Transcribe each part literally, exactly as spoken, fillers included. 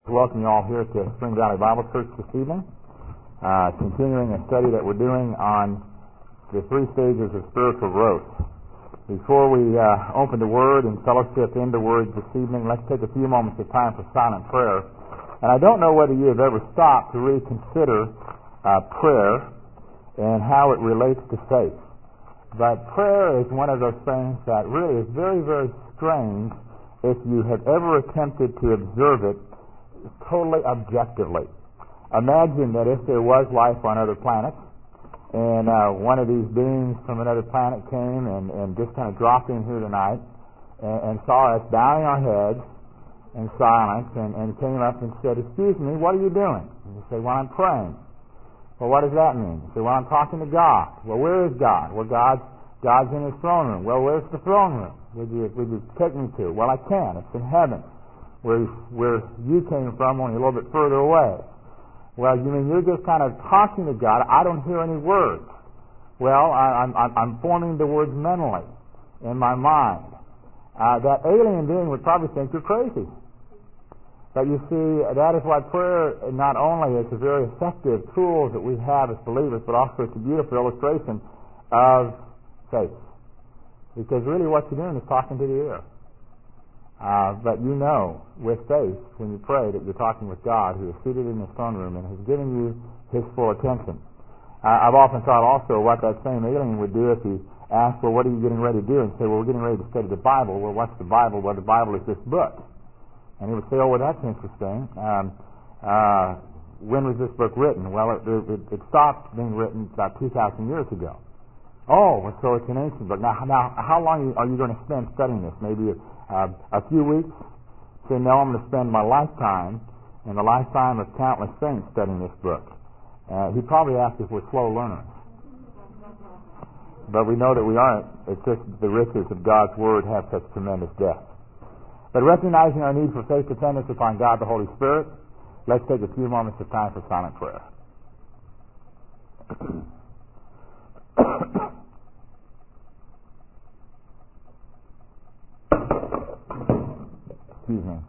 Welcome you all here to Spring Valley Bible Church this evening. Uh, continuing a study that we're doing on the three stages of spiritual growth. Before we uh, open the Word and fellowship in the Word this evening, let's take a few moments of time for silent prayer. And I don't know whether you have ever stopped to really consider uh, prayer and how it relates to faith. But prayer is one of those things that really is very, very strange if you have ever attempted to observe it totally objectively. Imagine that if there was life on other planets, and uh, one of these beings from another planet came and, and just kind of dropped in here tonight and, and saw us bowing our heads in silence and, and came up and said, "Excuse me, what are you doing?" And you say, "Well, I'm praying." "Well, what does that mean?" You say, "Well, I'm talking to God." "Well, where is God?" "Well, God's, God's in His throne room." "Well, where's the throne room? Would you, would you take me to?" "Well, I can. It's in heaven, where, where you came from, only a little bit further away." "Well, you mean you're just kind of talking to God? I don't hear any words." "Well, I, I'm, I'm forming the words mentally in my mind." Uh, that alien being would probably think you're crazy. But you see, that is why prayer not only is a very effective tool that we have as believers, but also it's a beautiful illustration of faith. Because really what you're doing is talking to the air. Uh, but you know, with faith, when you pray, that you're talking with God, who is seated in His throne room and has given you His full attention. Uh, I've often thought also what that same alien would do if he asked, "Well, what are you getting ready to do?" And say, "Well, we're getting ready to study the Bible." "Well, what's the Bible?" "Well, the Bible is this book." And he would say, "Oh, well, that's interesting. Um, uh, when was this book written?" "Well, it, it, it stopped being written about two thousand years ago." "Oh, well, so it's an ancient book. Now, now how long are you going to spend studying this? Maybe uh, a few weeks?" "Say, no, I'm going to spend my lifetime and the lifetime of countless saints studying this book." Uh, he'd probably ask if we're slow learners. But we know that we aren't. It's just the riches of God's Word have such tremendous depth. But recognizing our need for faith dependence upon God the Holy Spirit, let's take a few moments of time for silent prayer. Excuse me.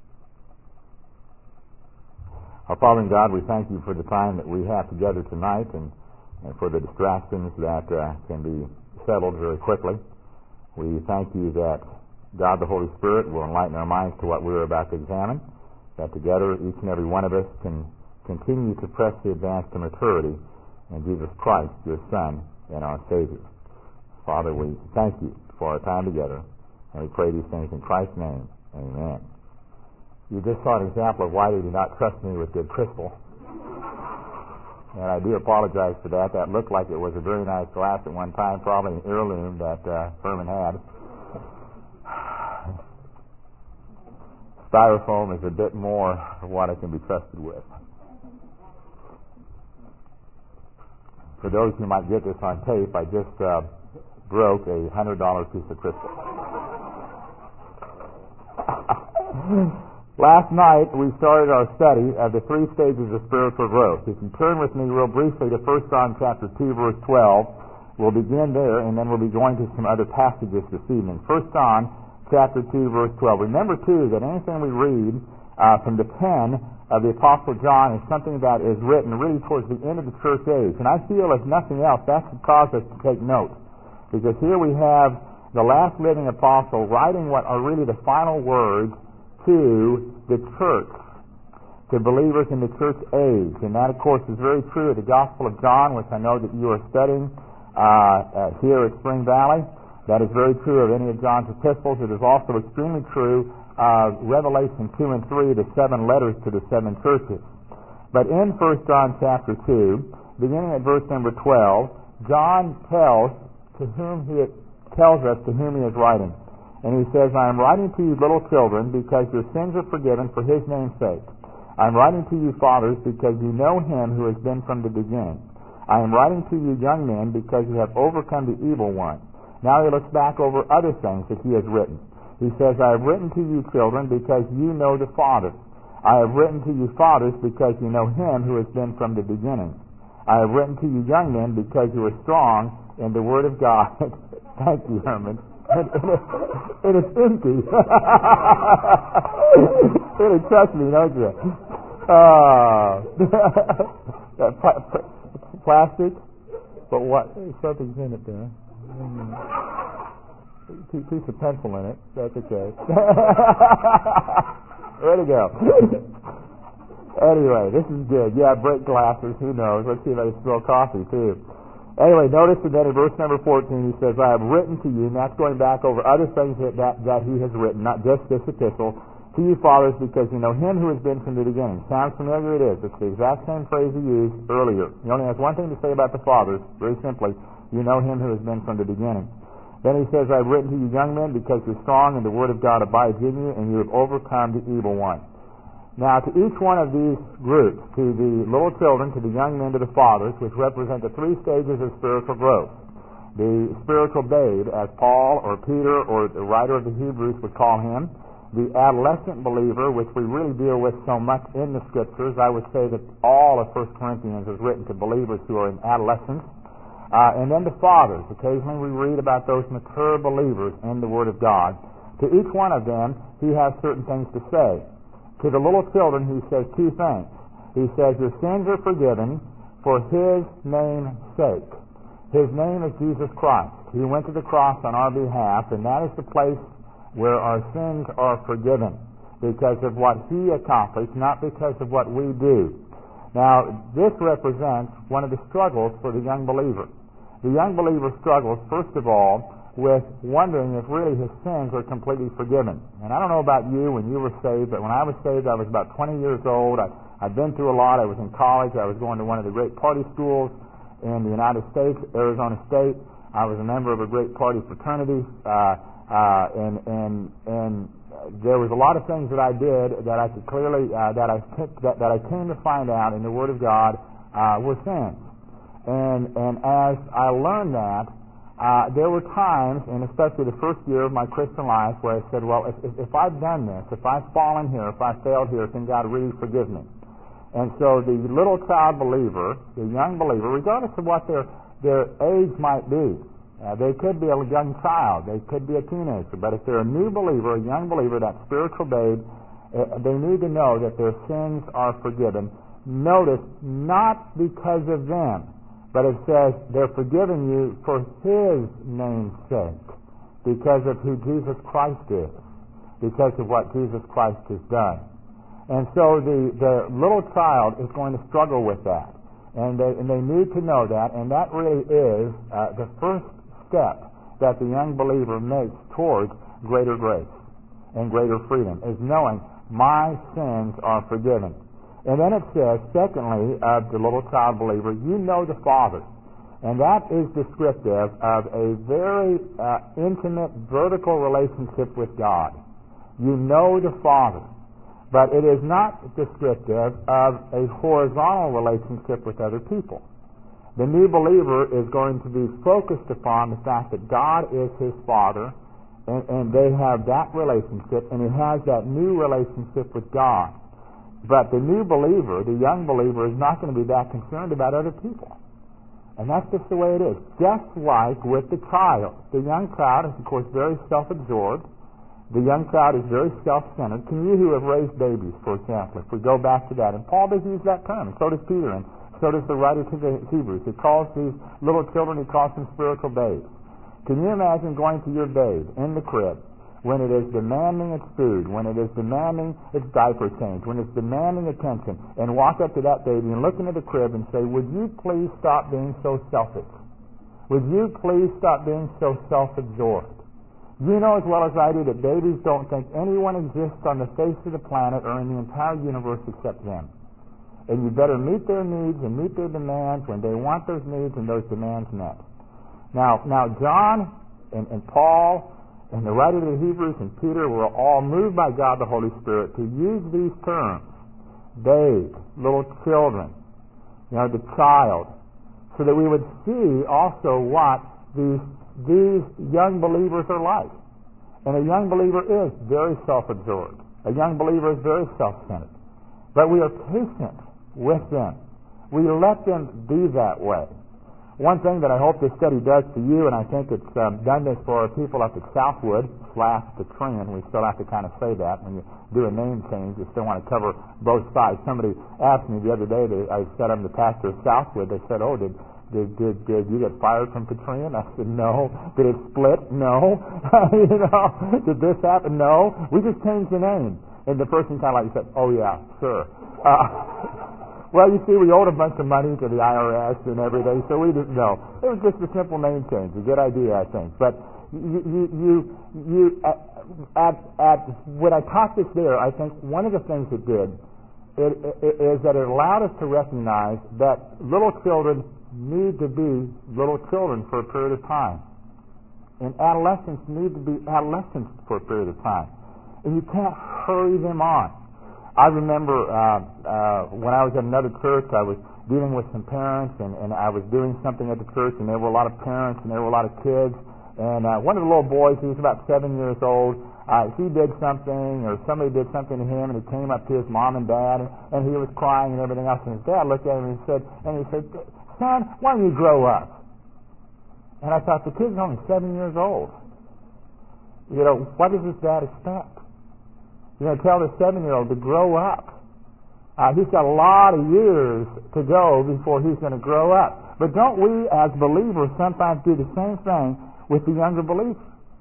Our Father in God, we thank you for the time that we have together tonight and, and for the distractions that uh, can be settled very quickly. We thank you that God the Holy Spirit will enlighten our minds to what we're about to examine, that together each and every one of us can continue to press the advance to maturity in Jesus Christ, your Son and our Savior. Father, we thank you for our time together, and we pray these things in Christ's name. Amen. You just saw an example of why they do not trust me with good crystal. And I do apologize for that. That looked like it was a very nice glass at one time, probably an heirloom that uh, Furman had. Styrofoam is a bit more of what I can be trusted with. For those who might get this on tape, I just uh, broke a one hundred dollars piece of crystal. Last night we started our study of the three stages of spiritual growth. If you turn with me real briefly to First John chapter two, verse twelve, we'll begin there, and then we'll be going to some other passages this evening. First John chapter two, verse twelve. Remember, too, that anything we read uh, from the pen of the Apostle John is something that is written really towards the end of the church age. And I feel, if nothing else, that should cause us to take note. Because here we have the last living apostle writing what are really the final words to the church, to believers in the church age. And that, of course, is very true of the Gospel of John, which I know that you are studying uh, uh, here at Spring Valley. That is very true of any of John's epistles. It is also extremely true of Revelation two and three, the seven letters to the seven churches. But in First John chapter two, beginning at verse number twelve, John tells to whom he tells us to whom he is writing. And he says, "I am writing to you, little children, because your sins are forgiven for His name's sake. I am writing to you, fathers, because you know Him who has been from the beginning. I am writing to you, young men, because you have overcome the evil one." Now he looks back over other things that he has written. He says, "I have written to you, children, because you know the Father. I have written to you, fathers, because you know Him who has been from the beginning. I have written to you, young men, because you are strong in the Word of God." Thank you, Herman. and, and, it, and it's empty. Really trust me, don't you? Uh, pl- pl- plastic, but what? Something's in it there. Mm. Piece of pencil in it. That's okay. Way to go. Anyway, this is good. Yeah, break glasses. Who knows? Let's see if I can spill coffee, too. Anyway, notice that in verse number fourteen, he says, I have written to you, and that's going back over other things that, that, that he has written, not just this epistle, to you fathers, because you know him who has been from the beginning. Sounds familiar? It is. It's the exact same phrase he used earlier. He only has one thing to say about the fathers, very simply, you know him who has been from the beginning. Then he says, I have written to you young men, because you're strong, and the word of God abides in you, and you have overcome the evil one. Now, to each one of these groups, to the little children, to the young men, to the fathers, which represent the three stages of spiritual growth, the spiritual babe, as Paul or Peter or the writer of the Hebrews would call him, the adolescent believer, which we really deal with so much in the Scriptures. I would say that all of First Corinthians is written to believers who are in adolescence, uh, and then the fathers. Occasionally we read about those mature believers in the Word of God. To each one of them, he has certain things to say. To the little children, he says two things. He says, your sins are forgiven for his name's sake. His name is Jesus Christ. He went to the cross on our behalf, and that is the place where our sins are forgiven because of what he accomplished, not because of what we do. Now, this represents one of the struggles for the young believer. The young believer struggles, first of all, with wondering if really his sins are completely forgiven. And I don't know about you when you were saved, but when I was saved, I was about twenty years old. I, I'd been through a lot. I was in college. I was going to one of the great party schools in the United States, Arizona State. I was a member of a great party fraternity, uh, uh, and and and there was a lot of things that I did that I could clearly uh, that I that, that I came to find out in the Word of God uh, were sins. And and as I learned that, Uh, there were times, and especially the first year of my Christian life, where I said, well, if, if, if I've done this, if I've fallen here, if I've failed here, can God really forgive me? And so the little child believer, the young believer, regardless of what their, their age might be, uh, they could be a young child, they could be a teenager, but if they're a new believer, a young believer, that spiritual babe, uh, they need to know that their sins are forgiven. Notice, not because of them, but it says they're forgiving you for his name's sake, because of who Jesus Christ is, because of what Jesus Christ has done. And so the, the little child is going to struggle with that. And they, and they need to know that, and that really is uh, the first step that the young believer makes towards greater grace and greater freedom, is knowing my sins are forgiven. And then it says, secondly, of the little child believer, you know the Father. And that is descriptive of a very uh, intimate vertical relationship with God. You know the Father. But it is not descriptive of a horizontal relationship with other people. The new believer is going to be focused upon the fact that God is his Father, and, and they have that relationship, and he has that new relationship with God. But the new believer, the young believer, is not going to be that concerned about other people. And that's just the way it is. Just like with the child. The young child is, of course, very self-absorbed. The young child is very self-centered. Can you who have raised babies, for example, if we go back to that, and Paul does use that term, and so does Peter, and so does the writer to the Hebrews. He calls these little children, he calls them spiritual babes. Can you imagine going to your babe in the crib, when it is demanding its food, when it is demanding its diaper change, when it's demanding attention, and walk up to that baby and look into the crib and say, would you please stop being so selfish? Would you please stop being so self-absorbed? You know as well as I do that babies don't think anyone exists on the face of the planet or in the entire universe except them. And you better meet their needs and meet their demands when they want those needs and those demands met. Now, now John and, and Paul and the writer of the Hebrews and Peter were all moved by God the Holy Spirit to use these terms, babe, little children, you know, the child, so that we would see also what these, these young believers are like. And a young believer is very self-absorbed. A young believer is very self-centered. But we are patient with them. We let them be that way. one thing that I hope this study does for you, and I think it's um, done this for our people up at Southwood slash Katrina, we still have to kind of say that when you do a name change, you still want to cover both sides. Somebody asked me the other day, they, I said I'm the pastor of Southwood, they said, oh, did Did, did did you get fired from Katrina? I said, no. Did it split? No. you know, did this happen? No. We just changed the name. And the person kind of like said, oh, yeah, sure. Uh, well, you see, we owed a bunch of money to the I R S and everything, so we didn't know. It was just a simple name change. A good idea, I think. But you, you, you, you at, at, when I taught this there, I think one of the things it did it, it, is that it allowed us to recognize that little children need to be little children for a period of time. And adolescents need to be adolescents for a period of time. And you can't hurry them on. I remember uh, uh, when I was at another church, I was dealing with some parents, and, and I was doing something at the church, and there were a lot of parents, and there were a lot of kids. And uh, one of the little boys, he was about seven years old, uh, he did something, or somebody did something to him, and he came up to his mom and dad, and, and he was crying and everything else. And his dad looked at him and he said, and he said, son, why don't you grow up? And I thought, the kid's only seven years old. You know, what does his dad expect? You know, tell the seven-year-old to grow up. Uh, he's got a lot of years to go before he's going to grow up. But don't we, as believers, sometimes do the same thing with the younger believers?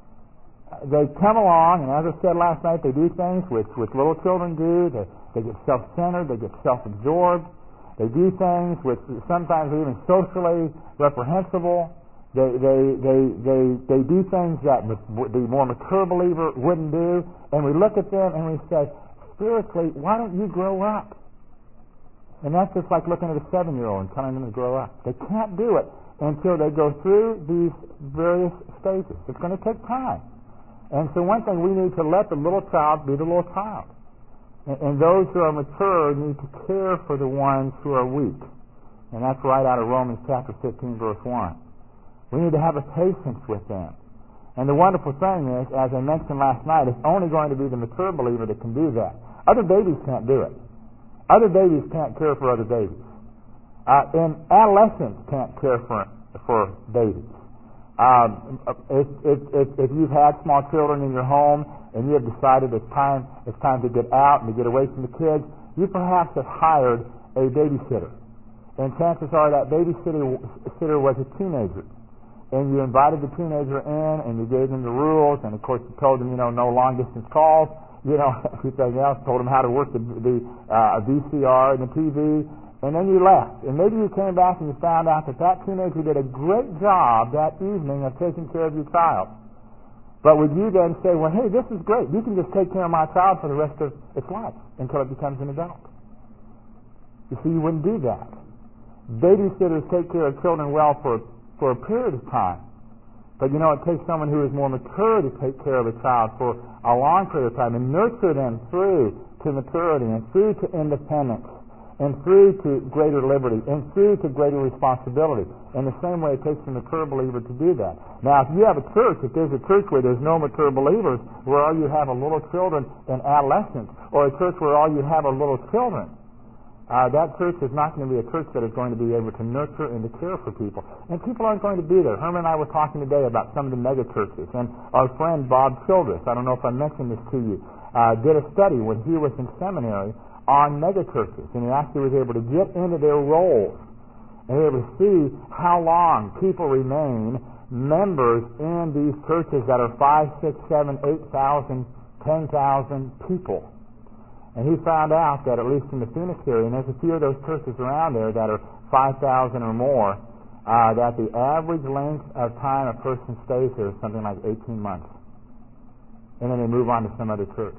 Uh, they come along, and as I said last night, they do things which, which little children do. They, they get self-centered. They get self-absorbed. They do things which sometimes are even socially reprehensible. They they they they they do things that the more mature believer wouldn't do, and we look at them and we say, spiritually, why don't you grow up? And that's just like looking at a seven-year-old and telling them to grow up. They can't do it until they go through these various stages. It's going to take time. And so one thing, we need to let the little child be the little child. And, and those who are mature need to care for the ones who are weak. And that's right out of Romans chapter fifteen, verse one. We need to have a patience with them. And the wonderful thing is, as I mentioned last night, it's only going to be the mature believer that can do that. Other babies can't do it. Other babies can't care for other babies. Uh, and adolescents can't care for for babies. Um, if, if, if, if you've had small children in your home and you have decided it's time it's time to get out and to get away from the kids, you perhaps have hired a babysitter. And chances are that babysitter sitter was a teenager. And you invited the teenager in, and you gave them the rules, and of course you told them, you know, no long-distance calls, you know, everything else, told them how to work the, the uh, V C R and the T V, and then you left. And maybe you came back and you found out that that teenager did a great job that evening of taking care of your child. But would you then say, well, hey, this is great. You can just take care of my child for the rest of its life until it becomes an adult. You see, you wouldn't do that. Babysitters take care of children well for for a period of time. But you know, it takes someone who is more mature to take care of a child for a long period of time and nurture them through to maturity and through to independence and through to greater liberty and through to greater responsibility. In the same way, it takes a mature believer to do that. Now, if you have a church, if there's a church where there's no mature believers, where all you have are little children and adolescents, or a church where all you have are little children, Uh, that church is not going to be a church that is going to be able to nurture and to care for people. And people aren't going to be there. Herman and I were talking today about some of the mega churches. And our friend Bob Childress, I don't know if I mentioned this to you, uh, did a study when he was in seminary on mega churches. And he actually was able to get into their roles and able to see how long people remain members in these churches that are five, six, seven, eight thousand, ten thousand people. And he found out that, at least in the Phoenix area, and there's a few of those churches around there that are five thousand or more, uh, that the average length of time a person stays there is something like eighteen months. And then they move on to some other church.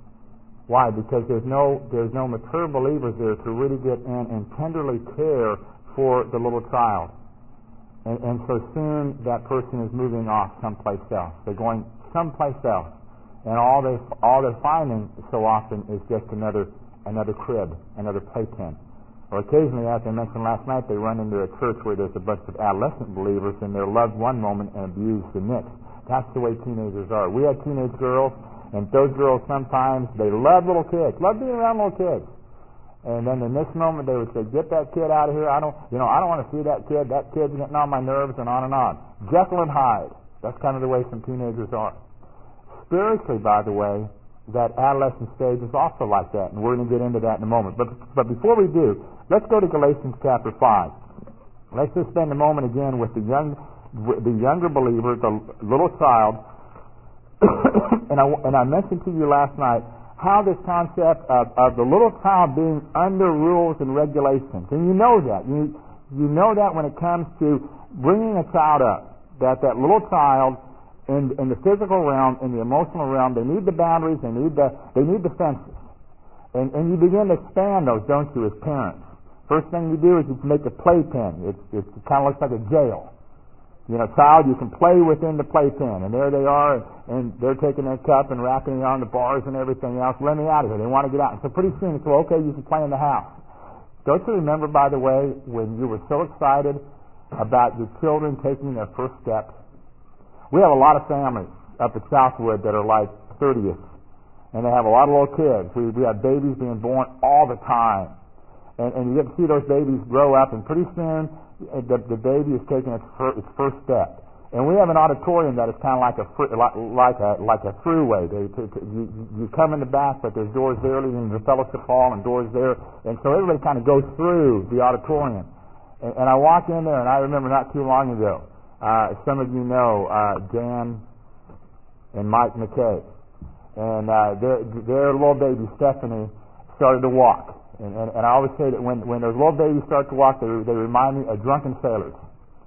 Why? Because there's no there's no mature believers there to really get in and tenderly care for the little child. And, and so soon that person is moving off someplace else. They're going someplace else. And all they all they're finding so often is just another another crib, another playpen. Or occasionally, as I mentioned last night, they run into a church where there's a bunch of adolescent believers and they're loved one moment and abused the next. That's the way teenagers are. We have teenage girls, and those girls sometimes, they love little kids, love being around little kids. And then the next moment they would say, get that kid out of here. I don't, you know, I don't want to see that kid. That kid's getting on my nerves, and on and on. Jekyll and Hyde. That's kind of the way some teenagers are. Spiritually, by the way, that adolescent stage is also like that, and we're going to get into that in a moment. But but before we do, let's go to Galatians chapter five. Let's just spend a moment again with the young, the younger believer, the little child. and I and I mentioned to you last night how this concept of, of the little child being under rules and regulations, and you know that you you know that when it comes to bringing a child up, that that little child in in the physical realm, in the emotional realm, they need the boundaries, they need the they need the fences, and and you begin to expand those, don't you, as parents? First thing you do is you make a playpen. It's it kind of looks like a jail. You know, child, you can play within the playpen, and there they are, and they're taking their cup and wrapping it on the bars and everything else. Let me out of here. They want to get out. And so pretty soon it's, well, okay, you can play in the house. Don't you remember, by the way, when you were so excited about your children taking their first steps? We have a lot of families up at Southwood that are like thirtieth, and they have a lot of little kids. We we have babies being born all the time. And, and you get to see those babies grow up, and pretty soon the, the baby is taking its, fir, its first step. And we have an auditorium that is kind of like a fr- like, like a like a throughway. They, to, to, you, you come in the back, but there's doors there leading to the fellowship hall and doors there, and so everybody kind of goes through the auditorium. And, and I walk in there, and I remember not too long ago, uh, some of you know uh, Dan and Mike McKay, and uh, their their little baby Stephanie started to walk. And, and, and I always say that when, when those little babies start to walk, they, they remind me of drunken sailors.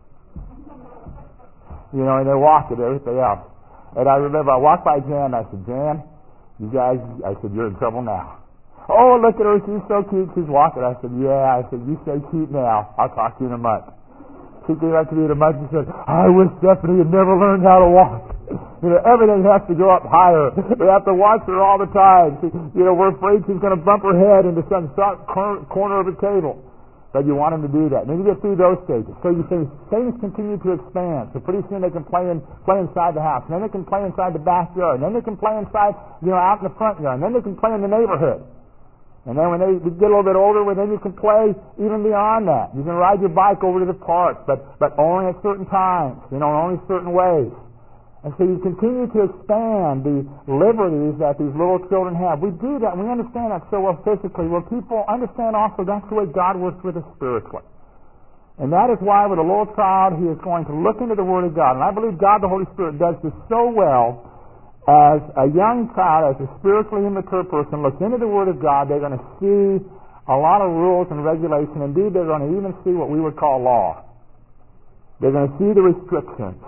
You know, and they walk and everything else. And I remember I walked by Jan, and I said, Jan, you guys, I said, you're in trouble now. Oh, look at her, she's so cute, she's walking. I said, yeah, I said, you stay cute now. I'll talk to you in a month. She came up to me in a month and said, I wish Stephanie had never learned how to walk. You know, everything has to go up higher. We have to watch her all the time. She, you know, we're afraid she's going to bump her head into some corner, corner of a table. But you want them to do that. And then you get through those stages. So you see things continue to expand. So pretty soon they can play in, play inside the house. And then they can play inside the backyard. And then they can play inside, you know, out in the front yard. And then they can play in the neighborhood. And then when they get a little bit older, well, then you can play even beyond that. You can ride your bike over to the park, but, but only at certain times, you know, only certain ways. And so you continue to expand the liberties that these little children have. We do that, and we understand that so well physically. Well, people understand also that's the way God works with us spiritually. And that is why with a little child, he is going to look into the Word of God. And I believe God, the Holy Spirit, does this so well. As a young child, as a spiritually immature person looks into the Word of God, they're going to see a lot of rules and regulation. Indeed, they're going to even see what we would call law. They're going to see the restrictions.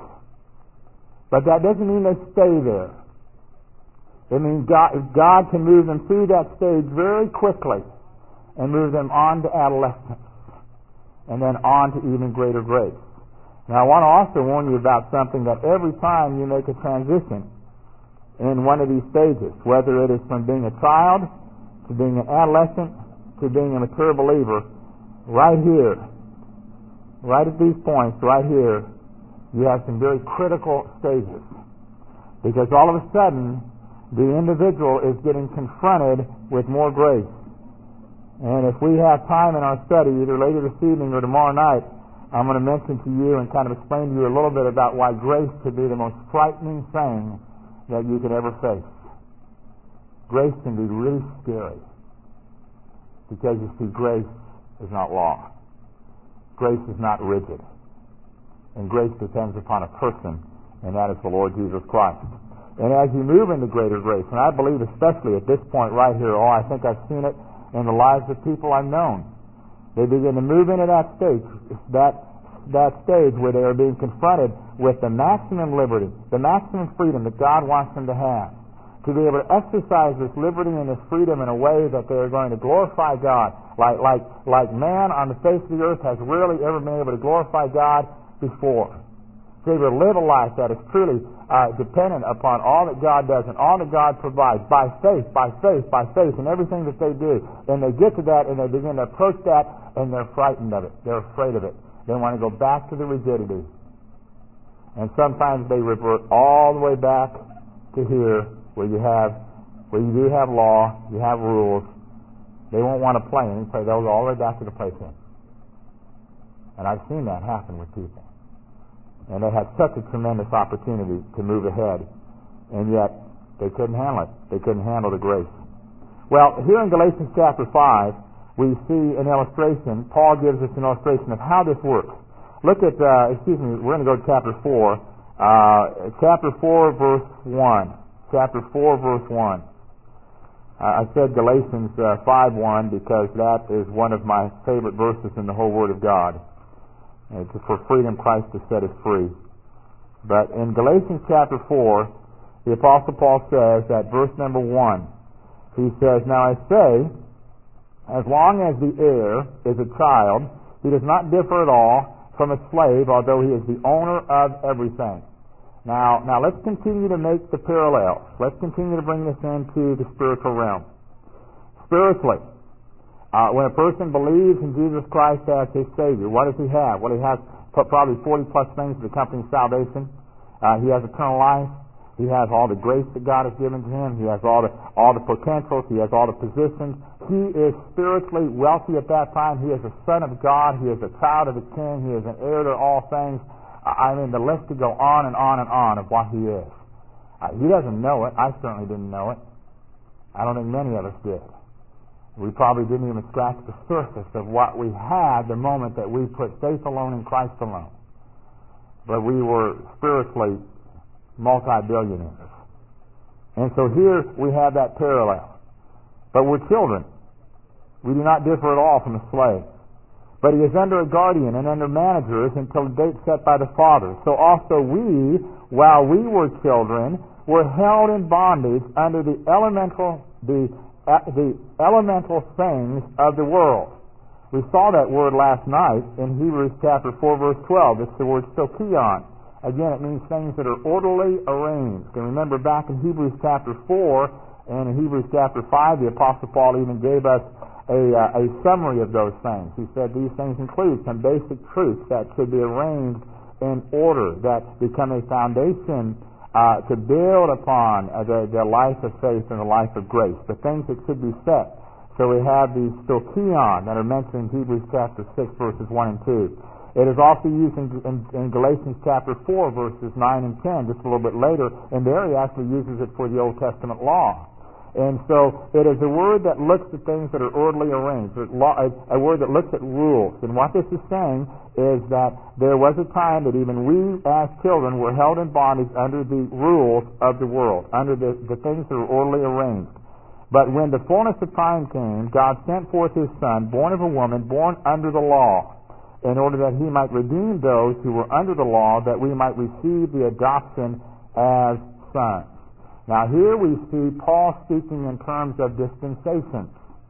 But that doesn't mean they stay there. It means God, God can move them through that stage very quickly and move them on to adolescence and then on to even greater grace. Now, I want to also warn you about something, that every time you make a transition in one of these stages, whether it is from being a child to being an adolescent to being a mature believer, right here, right at these points, right here, you have some very critical stages. Because all of a sudden, the individual is getting confronted with more grace. And if we have time in our study, either later this evening or tomorrow night, I'm going to mention to you and kind of explain to you a little bit about why grace could be the most frightening thing that you could ever face. Grace can be really scary. Because you see, grace is not law. Grace is not rigid. And grace depends upon a person, and that is the Lord Jesus Christ. And as you move into greater grace, and I believe especially at this point right here, oh, I think I've seen it in the lives of people I've known. They begin to move into that stage, that that stage where they are being confronted with the maximum liberty, the maximum freedom that God wants them to have. To be able to exercise this liberty and this freedom in a way that they are going to glorify God, like like like man on the face of the earth has rarely ever been able to glorify God before. To be able to live a life that is truly uh, dependent upon all that God does and all that God provides by faith, by faith, by faith in everything that they do. And they get to that and they begin to approach that and they're frightened of it. They're afraid of it. They want to go back to the rigidity. And sometimes they revert all the way back to here where you have, where you do have law, you have rules, They won't want to play any play. They'll go all the way back to the playpen. And I've seen that happen with people. And they had such a tremendous opportunity to move ahead, and yet they couldn't handle it. They couldn't handle the grace. Well, here in Galatians chapter five, we see an illustration. Paul gives us an illustration of how this works. Look at, uh, excuse me, we're going to go to chapter four. Uh, chapter four, verse one. Chapter four, verse one. Uh, I said Galatians uh, five one because that is one of my favorite verses in the whole Word of God. It's for freedom Christ has set us free. But in Galatians chapter four, the Apostle Paul says at verse number one, he says, "Now I say, as long as the heir is a child, he does not differ at all from a slave, although he is the owner of everything." Now, now let's continue to make the parallels. Let's continue to bring this into the spiritual realm. Spiritually, uh, when a person believes in Jesus Christ as his Savior, what does he have? Well, he has probably forty plus things that accompany salvation. Uh, he has eternal life. He has all the grace that God has given to him. He has all the all the potentials. He has all the positions. He is spiritually wealthy at that time. He is a son of God. He is a child of the King. He is an heir to all things. I mean, the list could go on and on and on of what he is. Uh, he doesn't know it. I certainly didn't know it. I don't think many of us did. We probably didn't even scratch the surface of what we had the moment that we put faith alone in Christ alone. But we were spiritually multi-billionaires. And so here we have that parallel. But we're children. We do not differ at all from a slave. But he is under a guardian and under managers until the date set by the Father. So also we, while we were children, were held in bondage under the elemental the uh, the elemental things of the world. We saw that word last night in Hebrews chapter four, verse twelve. It's the word sokion. Again, it means things that are orderly arranged. And remember back in Hebrews chapter four and in Hebrews chapter five, the Apostle Paul even gave us a, uh, a summary of those things. He said these things include some basic truths that should be arranged in order, that become a foundation uh, to build upon uh, the, the life of faith and the life of grace, the things that should be set. So we have these stoichion that are mentioned in Hebrews chapter six, verses one and two. It is also used in, in, in Galatians chapter four, verses nine and ten, just a little bit later, and there he actually uses it for the Old Testament law. And so it is a word that looks at things that are orderly arranged, a, a word that looks at rules. And what this is saying is that there was a time that even we as children were held in bondage under the rules of the world, under the, the things that are orderly arranged. But when the fullness of time came, God sent forth His Son, born of a woman, born under the law, in order that He might redeem those who were under the law, that we might receive the adoption as sons. Now here we see Paul speaking in terms of dispensations.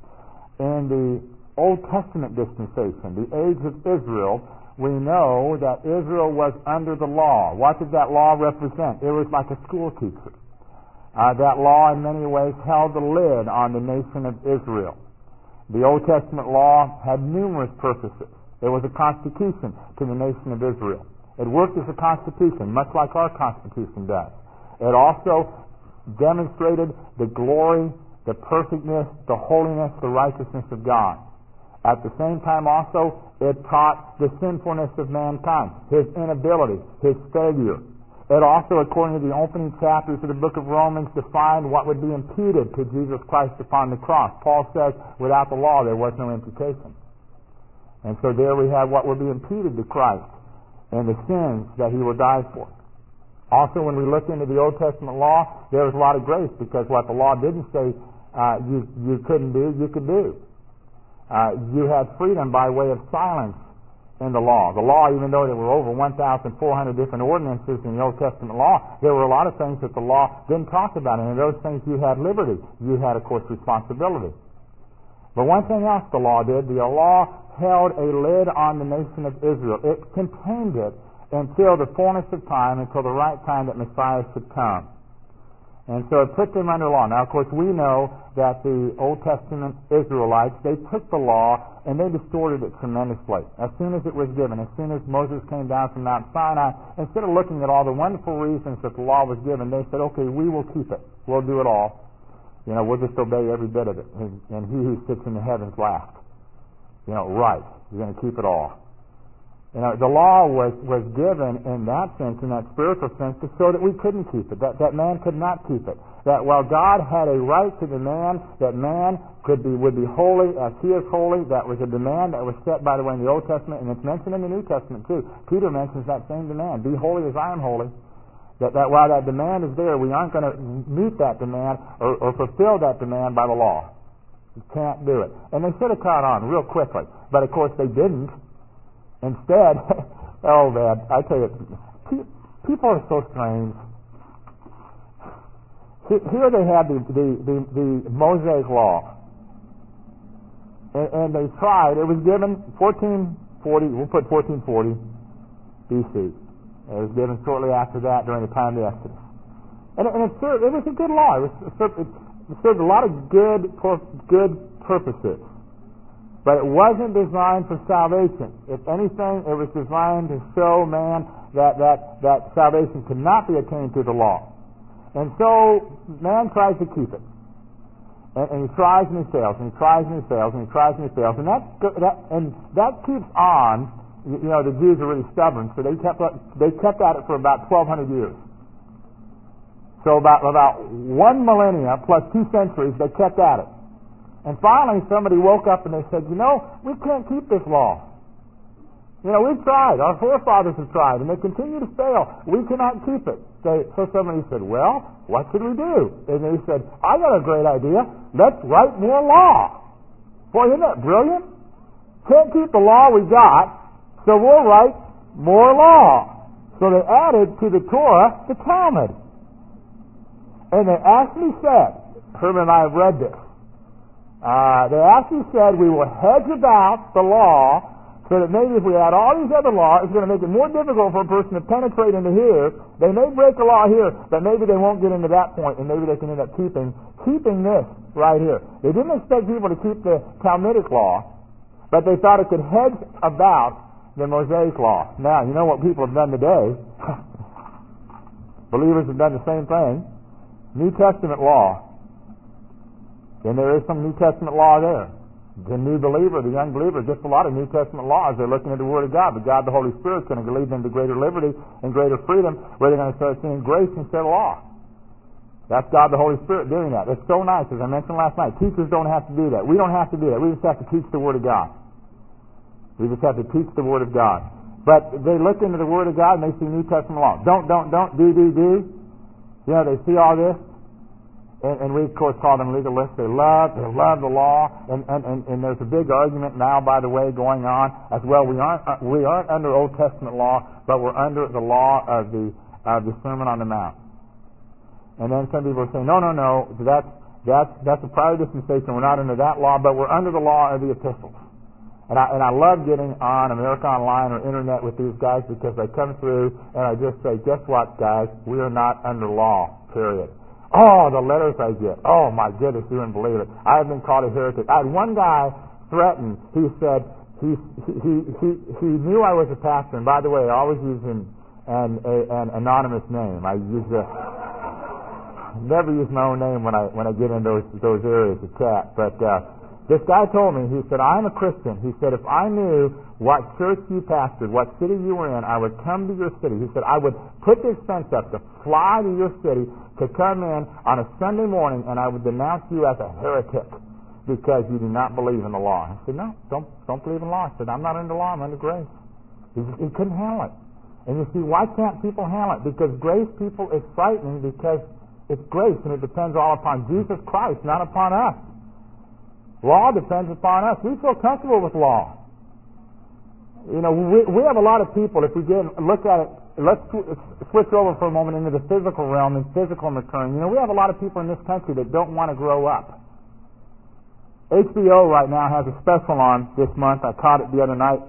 In the Old Testament dispensation, the age of Israel, we know that Israel was under the law. What did that law represent? It was like a school teacher. Uh, that law in many ways held the lid on the nation of Israel. The Old Testament law had numerous purposes. It was a constitution to the nation of Israel. It worked as a constitution, much like our constitution does. It also demonstrated the glory, the perfectness, the holiness, the righteousness of God. At the same time also, it taught the sinfulness of mankind, his inability, his failure. It also, according to the opening chapters of the book of Romans, defined what would be imputed to Jesus Christ upon the cross. Paul says, without the law there was no imputation. And so there we have what would be imputed to Christ and the sins that He will die for. Also, when we look into the Old Testament law, there was a lot of grace, because what the law didn't say uh, you, you couldn't do, you could do. Uh, you had freedom by way of silence in the law. The law, even though there were over one thousand four hundred different ordinances in the Old Testament law, there were a lot of things that the law didn't talk about. And in those things you had liberty. You had, of course, responsibility. But one thing else the law did, the law held a lid on the nation of Israel. It contained it until the fullness of time, until the right time that Messiah should come. And so it put them under law. Now, of course, we know that the Old Testament Israelites, they took the law and they distorted it tremendously. As soon as it was given, as soon as Moses came down from Mount Sinai, instead of looking at all the wonderful reasons that the law was given, they said, okay, we will keep it. We'll do it all. You know, we'll just obey every bit of it. And, and he who sits in the heavens laughed. You know, right. You're going to keep it all. You know, the law was, was given in that sense, in that spiritual sense, to show that we couldn't keep it, that, that man could not keep it. That while God had a right to demand that man could be would be holy as he is holy, that was a demand that was set, by the way, in the Old Testament, and it's mentioned in the New Testament too. Peter mentions that same demand, be holy as I am holy. That, that while that demand is there, we aren't going to meet that demand or, or fulfill that demand by the law. You can't do it. And they should have caught on real quickly, but of course they didn't. Instead, oh man, I tell you, pe- people are so strange. Here they had the, the, the, the Mosaic Law, and, and they tried. It was given fourteen forty. We'll put fourteen forty B C. It was given shortly after that, during the time of the Exodus, and, and it served. It was a good law. It, was, it, served, it served a lot of good good purposes. But it wasn't designed for salvation. If anything, it was designed to show man that, that, that salvation could not be attained through the law. And so man tries to keep it. And, and he tries and he fails, and he tries and he fails, and he tries and he fails. And that, that, and that keeps on. You know, the Jews are really stubborn, so they kept, they kept at it for about twelve hundred years. So about, about one millennia plus two centuries, they kept at it. And finally, somebody woke up and they said, you know, we can't keep this law. You know, we've tried. Our forefathers have tried, and they continue to fail. We cannot keep it. So, so somebody said, well, what should we do? And they said, I got a great idea. Let's write more law. Boy, isn't that brilliant? Can't keep the law we got, so we'll write more law. So they added to the Torah the Talmud. And they actually said, Herman and I have read this, Uh, they actually said we will hedge about the law so that maybe if we had all these other laws, it's going to make it more difficult for a person to penetrate into here. They may break the law here, but maybe they won't get into that point, and maybe they can end up keeping keeping this right here. They didn't expect people to keep the Talmudic law, but they thought it could hedge about the Mosaic law. Now, you know what people have done today? Believers have done the same thing. New Testament law. And there is some New Testament law there. The new believer, the young believer, just a lot of New Testament laws. They're looking at the Word of God, but God the Holy Spirit is going to lead them to greater liberty and greater freedom, where they're going to start seeing grace instead of law. That's God the Holy Spirit doing that. It's so nice, as I mentioned last night. Teachers don't have to do that. We don't have to do that. We just have to teach the Word of God. We just have to teach the Word of God. But they look into the Word of God and they see New Testament law. Don't, don't, don't, do, do, do. You know, they see all this. And, and we, of course, call them legalists. They love, they love the law, and, and, and, and there's a big argument now, by the way, going on as well. We aren't uh, we aren't under Old Testament law, but we're under the law of the of the Sermon on the Mount. And then some people say, no, no, no, that's that's that's a prior dispensation. We're not under that law, but we're under the law of the epistles. And I and I love getting on America Online or internet with these guys because they come through and I just say, guess what, guys? We are not under law. Period. Oh, the letters I get. Oh, my goodness, you wouldn't believe it. I have been called a heretic. I had one guy threaten. He said he he he he knew I was a pastor. And by the way, I always use an an, a, an anonymous name. I use a never use my own name when I when I get in those those areas to chat. But uh, this guy told me, he said, I'm a Christian. He said, if I knew what church you pastored, what city you were in, I would come to your city. He said, I would put the expense up to fly to your city to come in on a Sunday morning, and I would denounce you as a heretic because you do not believe in the law. I said, no, don't don't believe in law. I said, I'm not under law, I'm under grace. He, just, he couldn't handle it. And you see, why can't people handle it? Because grace, people, is frightening because it's grace, and it depends all upon Jesus Christ, not upon us. Law depends upon us. We feel comfortable with law. You know, we we have a lot of people, if we get look at it, let's switch over for a moment into the physical realm and physical maturing. You know, we have a lot of people in this country that don't want to grow up. H B O right now has a special on this month. I caught it the other night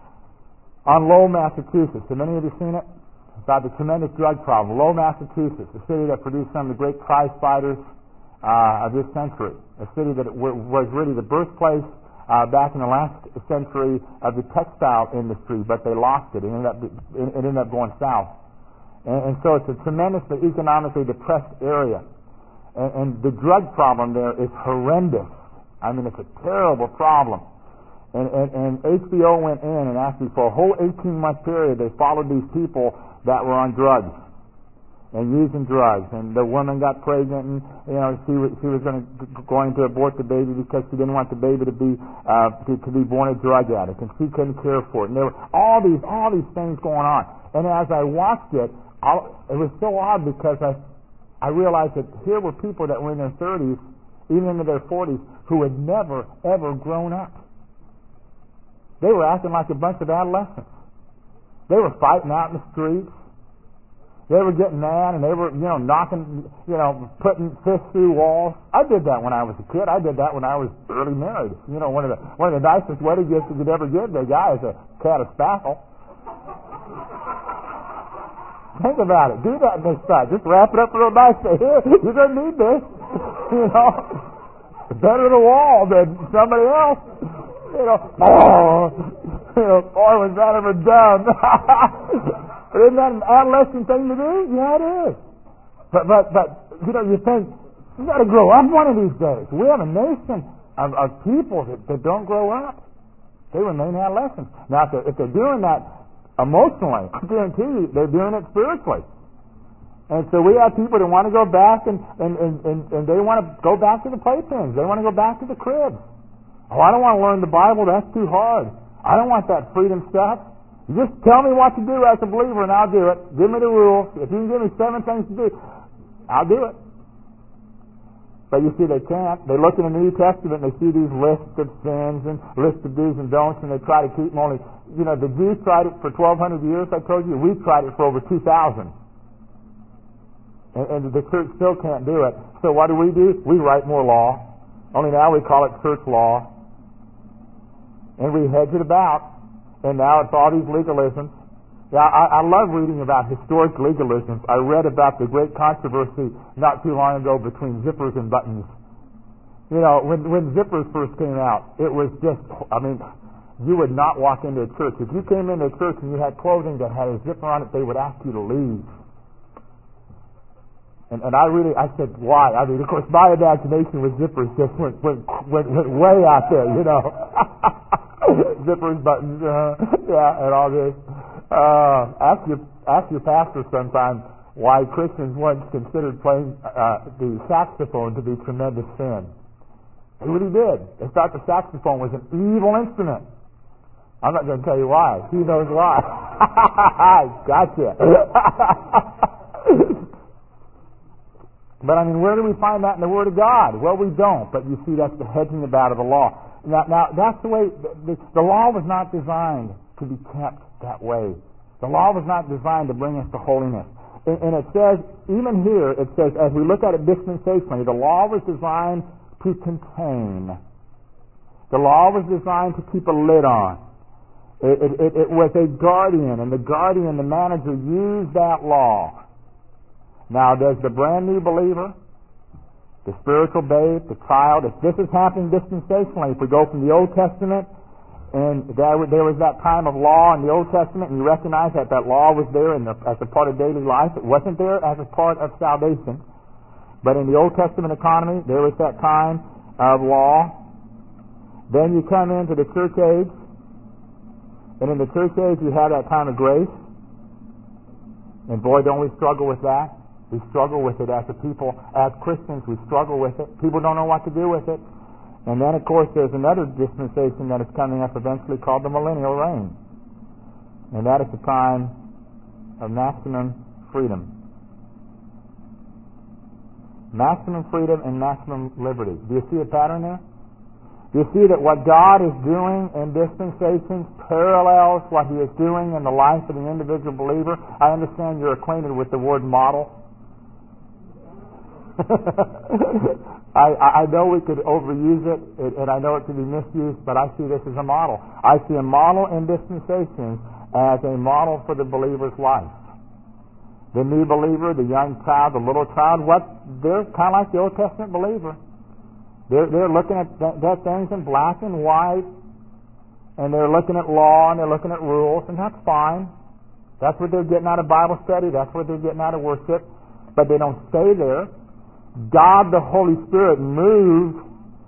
on Lowell, Massachusetts. Have many of you seen it? About the tremendous drug problem. Lowell, Massachusetts, the city that produced some of the great prize fighters uh, of this century. A city that w- was really the birthplace Uh, back in the last century of the textile industry, but they lost it. It ended up, it ended up going south. And, and so it's a tremendously economically depressed area. And, and the drug problem there is horrendous. I mean, it's a terrible problem. And, and, and H B O went in and actually for a whole eighteen-month period, they followed these people that were on drugs and using drugs. And the woman got pregnant, and you know she was she was going to going to abort the baby because she didn't want the baby to be uh, to, to be born a drug addict, and she couldn't care for it. And there were all these all these things going on. And as I watched it, I, it was so odd because I I realized that here were people that were in their thirties, even into their forties, who had never ever grown up. They were acting like a bunch of adolescents. They were fighting out in the streets. They were getting mad, and they were, you know, knocking, you know, putting fists through walls. I did that when I was a kid. I did that when I was early married. You know, one of the one of the nicest wedding gifts you could ever give the guy is a cat of spackle. Think about it. Do that next time. Just wrap it up real nice. Say, here, you're going to need this. You know, better the wall than somebody else. You know, oh, you know, boy, was that ever done. Isn't that an adolescent thing to do? Yeah, it is. But, but, but, you know, you think, you got to grow up one of these days. We have a nation of, of people that, that don't grow up. They remain adolescents. Now, if they're, if they're doing that emotionally, I guarantee you, they're doing it spiritually. And so we have people that want to go back, and, and, and, and, and they want to go back to the playthings. They want to go back to the cribs. Oh, I don't want to learn the Bible. That's too hard. I don't want that freedom stuff. You just tell me what to do as a believer, and I'll do it. Give me the rules. If you can give me seven things to do, I'll do it. But you see, they can't. They look in the New Testament, and they see these lists of sins and lists of do's and don'ts, and they try to keep them only. You know, the Jews tried it for twelve hundred years, I told you. We've tried it for over two thousand. And, and the church still can't do it. So what do we do? We write more law. Only now we call it church law. And we hedge it about, and now it's all these legalisms. Yeah, I, I love reading about historic legalisms. I read about the great controversy not too long ago between zippers and buttons. You know, when when zippers first came out, it was just, I mean, you would not walk into a church. If you came into a church and you had clothing that had a zipper on it, they would ask you to leave. And, and I really, I said, why? I mean, of course, my imagination with zippers just went, went, went, went way out there, you know. Zippers, buttons, uh, yeah, and all this. Uh, ask your ask your pastor sometime why Christians once considered playing uh, the saxophone to be tremendous sin. He really did. They thought the saxophone was an evil instrument. I'm not going to tell you why. He knows why. Gotcha. But I mean, where do we find that in the Word of God? Well, we don't. But you see, that's the hedging about of the law. Now, now that's the way, the, the law was not designed to be kept that way. The law was not designed to bring us to holiness. And, and it says, even here, it says, as we look at it dispensationally, the law was designed to contain. The law was designed to keep a lid on. It, it, it, it was a guardian, and the guardian, the manager, used that law. Now, does the brand new believer, the spiritual babe, the child, if this is happening dispensationally, if we go from the Old Testament, and there, there was that time of law in the Old Testament, and you recognize that that law was there in the, as a part of daily life, it wasn't there as a part of salvation. But in the Old Testament economy, there was that time of law. Then you come into the church age, and in the church age you have that time of grace. And boy, don't we struggle with that. We struggle with it as a people, as Christians, we struggle with it. People don't know what to do with it. And then, of course, there's another dispensation that is coming up eventually called the millennial reign. And that is the time of maximum freedom. Maximum freedom and maximum liberty. Do you see a pattern there? Do you see that what God is doing in dispensations parallels what He is doing in the life of the individual believer? I understand you're acquainted with the word model. I, I know we could overuse it, and I know it can be misused, but I see this as a model. I see a model in dispensations as a model for the believer's life. The new believer, the young child, the little child, what they're kind of like the Old Testament believer. They're, they're looking at, th- at things in black and white, and they're looking at law, and they're looking at rules, and that's fine. That's what they're getting out of Bible study. That's what they're getting out of worship. But they don't stay there. God the Holy Spirit moved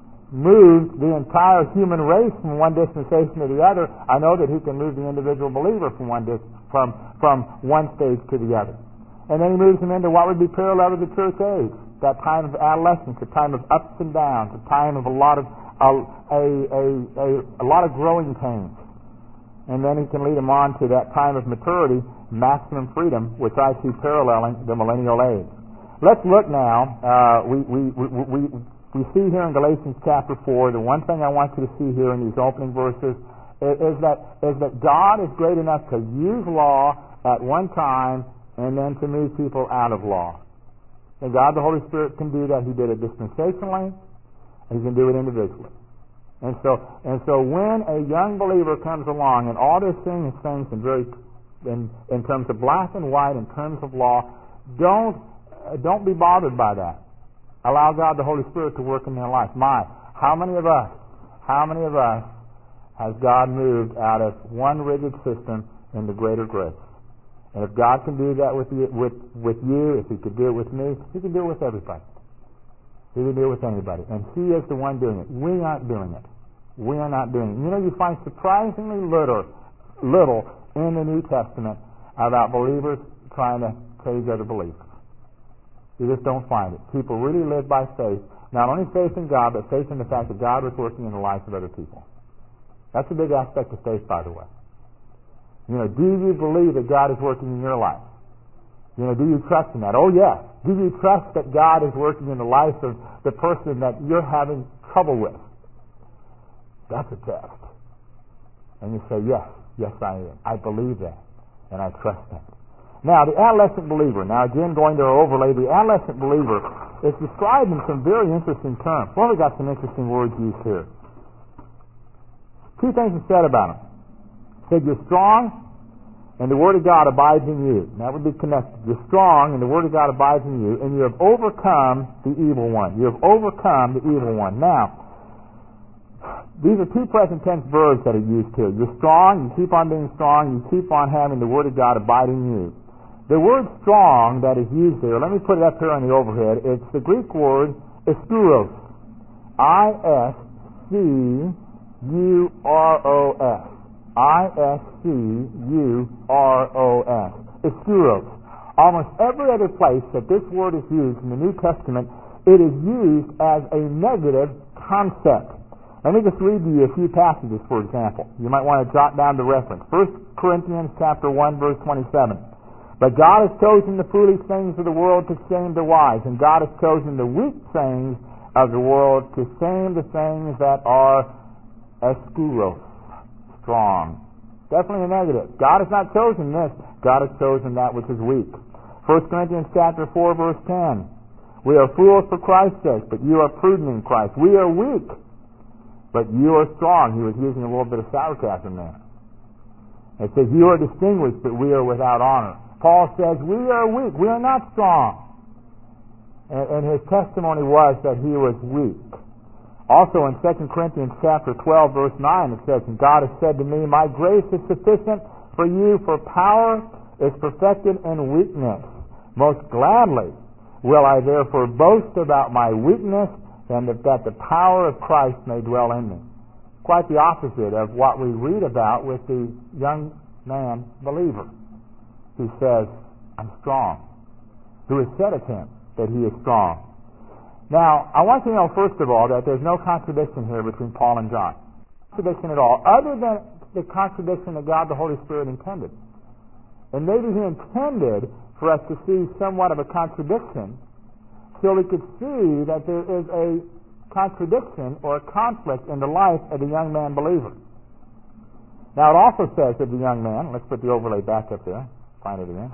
moved the entire human race from one dispensation to the other, I know that He can move the individual believer from one dis- from from one stage to the other. And then He moves them into what would be parallel to the church age, that time of adolescence, a time of ups and downs, a time of a lot of a a a, a, a lot of growing pains. And then He can lead them on to that time of maturity, maximum freedom, which I see paralleling the millennial age. Let's look now. Uh, we we we. we We see here in Galatians chapter four, the one thing I want you to see here in these opening verses is, is that is that God is great enough to use law at one time and then to move people out of law. And God the Holy Spirit can do that. He did it dispensationally, and He can do it individually. And so and so when a young believer comes along and all they're seeing is things in very in, in terms of black and white, in terms of law, don't uh, don't be bothered by that. Allow God the Holy Spirit to work in their life. My, how many of us, how many of us has God moved out of one rigid system into greater grace? And if God can do that with you, with, with you, if He could do it with me, He can do it with everybody. He can do it with anybody. And He is the one doing it. We aren't doing it. We are not doing it. You know, you find surprisingly little, little in the New Testament about believers trying to save other believers. You just don't find it. People really live by faith, not only faith in God, but faith in the fact that God was working in the lives of other people. That's a big aspect of faith, by the way. You know, do you believe that God is working in your life? You know, do you trust in that? Oh, yes. Do you trust that God is working in the life of the person that you're having trouble with? That's a test. And you say, yes, yes I am. I believe that, and I trust that. Now, the adolescent believer. Now, again, going to our overlay, the adolescent believer is described in some very interesting terms. Well, we got some interesting words used here. Two things are said about him. He said, you're strong, and the Word of God abides in you. And that would be connected. You're strong, and the Word of God abides in you, and you have overcome the evil one. You have overcome the evil one. Now, these are two present tense verbs that are used here. You're strong, you keep on being strong, you keep on having the Word of God abide in you. The word strong that is used there, let me put it up here on the overhead, it's the Greek word eskuros. I S C U R O S. I S C U R O S. Eskuros. Almost every other place that this word is used in the New Testament, it is used as a negative concept. Let me just read to you a few passages, for example. You might want to jot down the reference. First Corinthians chapter one, verse twenty-seven. But God has chosen the foolish things of the world to shame the wise, and God has chosen the weak things of the world to shame the things that are eskuros, strong. Definitely a negative. God has not chosen this. God has chosen that which is weak. First Corinthians chapter four, verse ten. We are fools for Christ's sake, but you are prudent in Christ. We are weak, but you are strong. He was using a little bit of sarcasm there. It says, you are distinguished, but we are without honor. Paul says, we are weak. We are not strong. And, and his testimony was that he was weak. Also in Second Corinthians chapter twelve, verse nine, it says, and God has said to me, my grace is sufficient for you, for power is perfected in weakness. Most gladly will I therefore boast about my weakness, and that, that the power of Christ may dwell in me. Quite the opposite of what we read about with the young man believer, who says, I'm strong, who has said of him that he is strong. Now, I want you to know, first of all, that there's no contradiction here between Paul and John. Contradiction at all, other than the contradiction that God the Holy Spirit intended. And maybe He intended for us to see somewhat of a contradiction, so we could see that there is a contradiction or a conflict in the life of the young man believer. Now, it also says of the young man, let's put the overlay back up there. Find it again.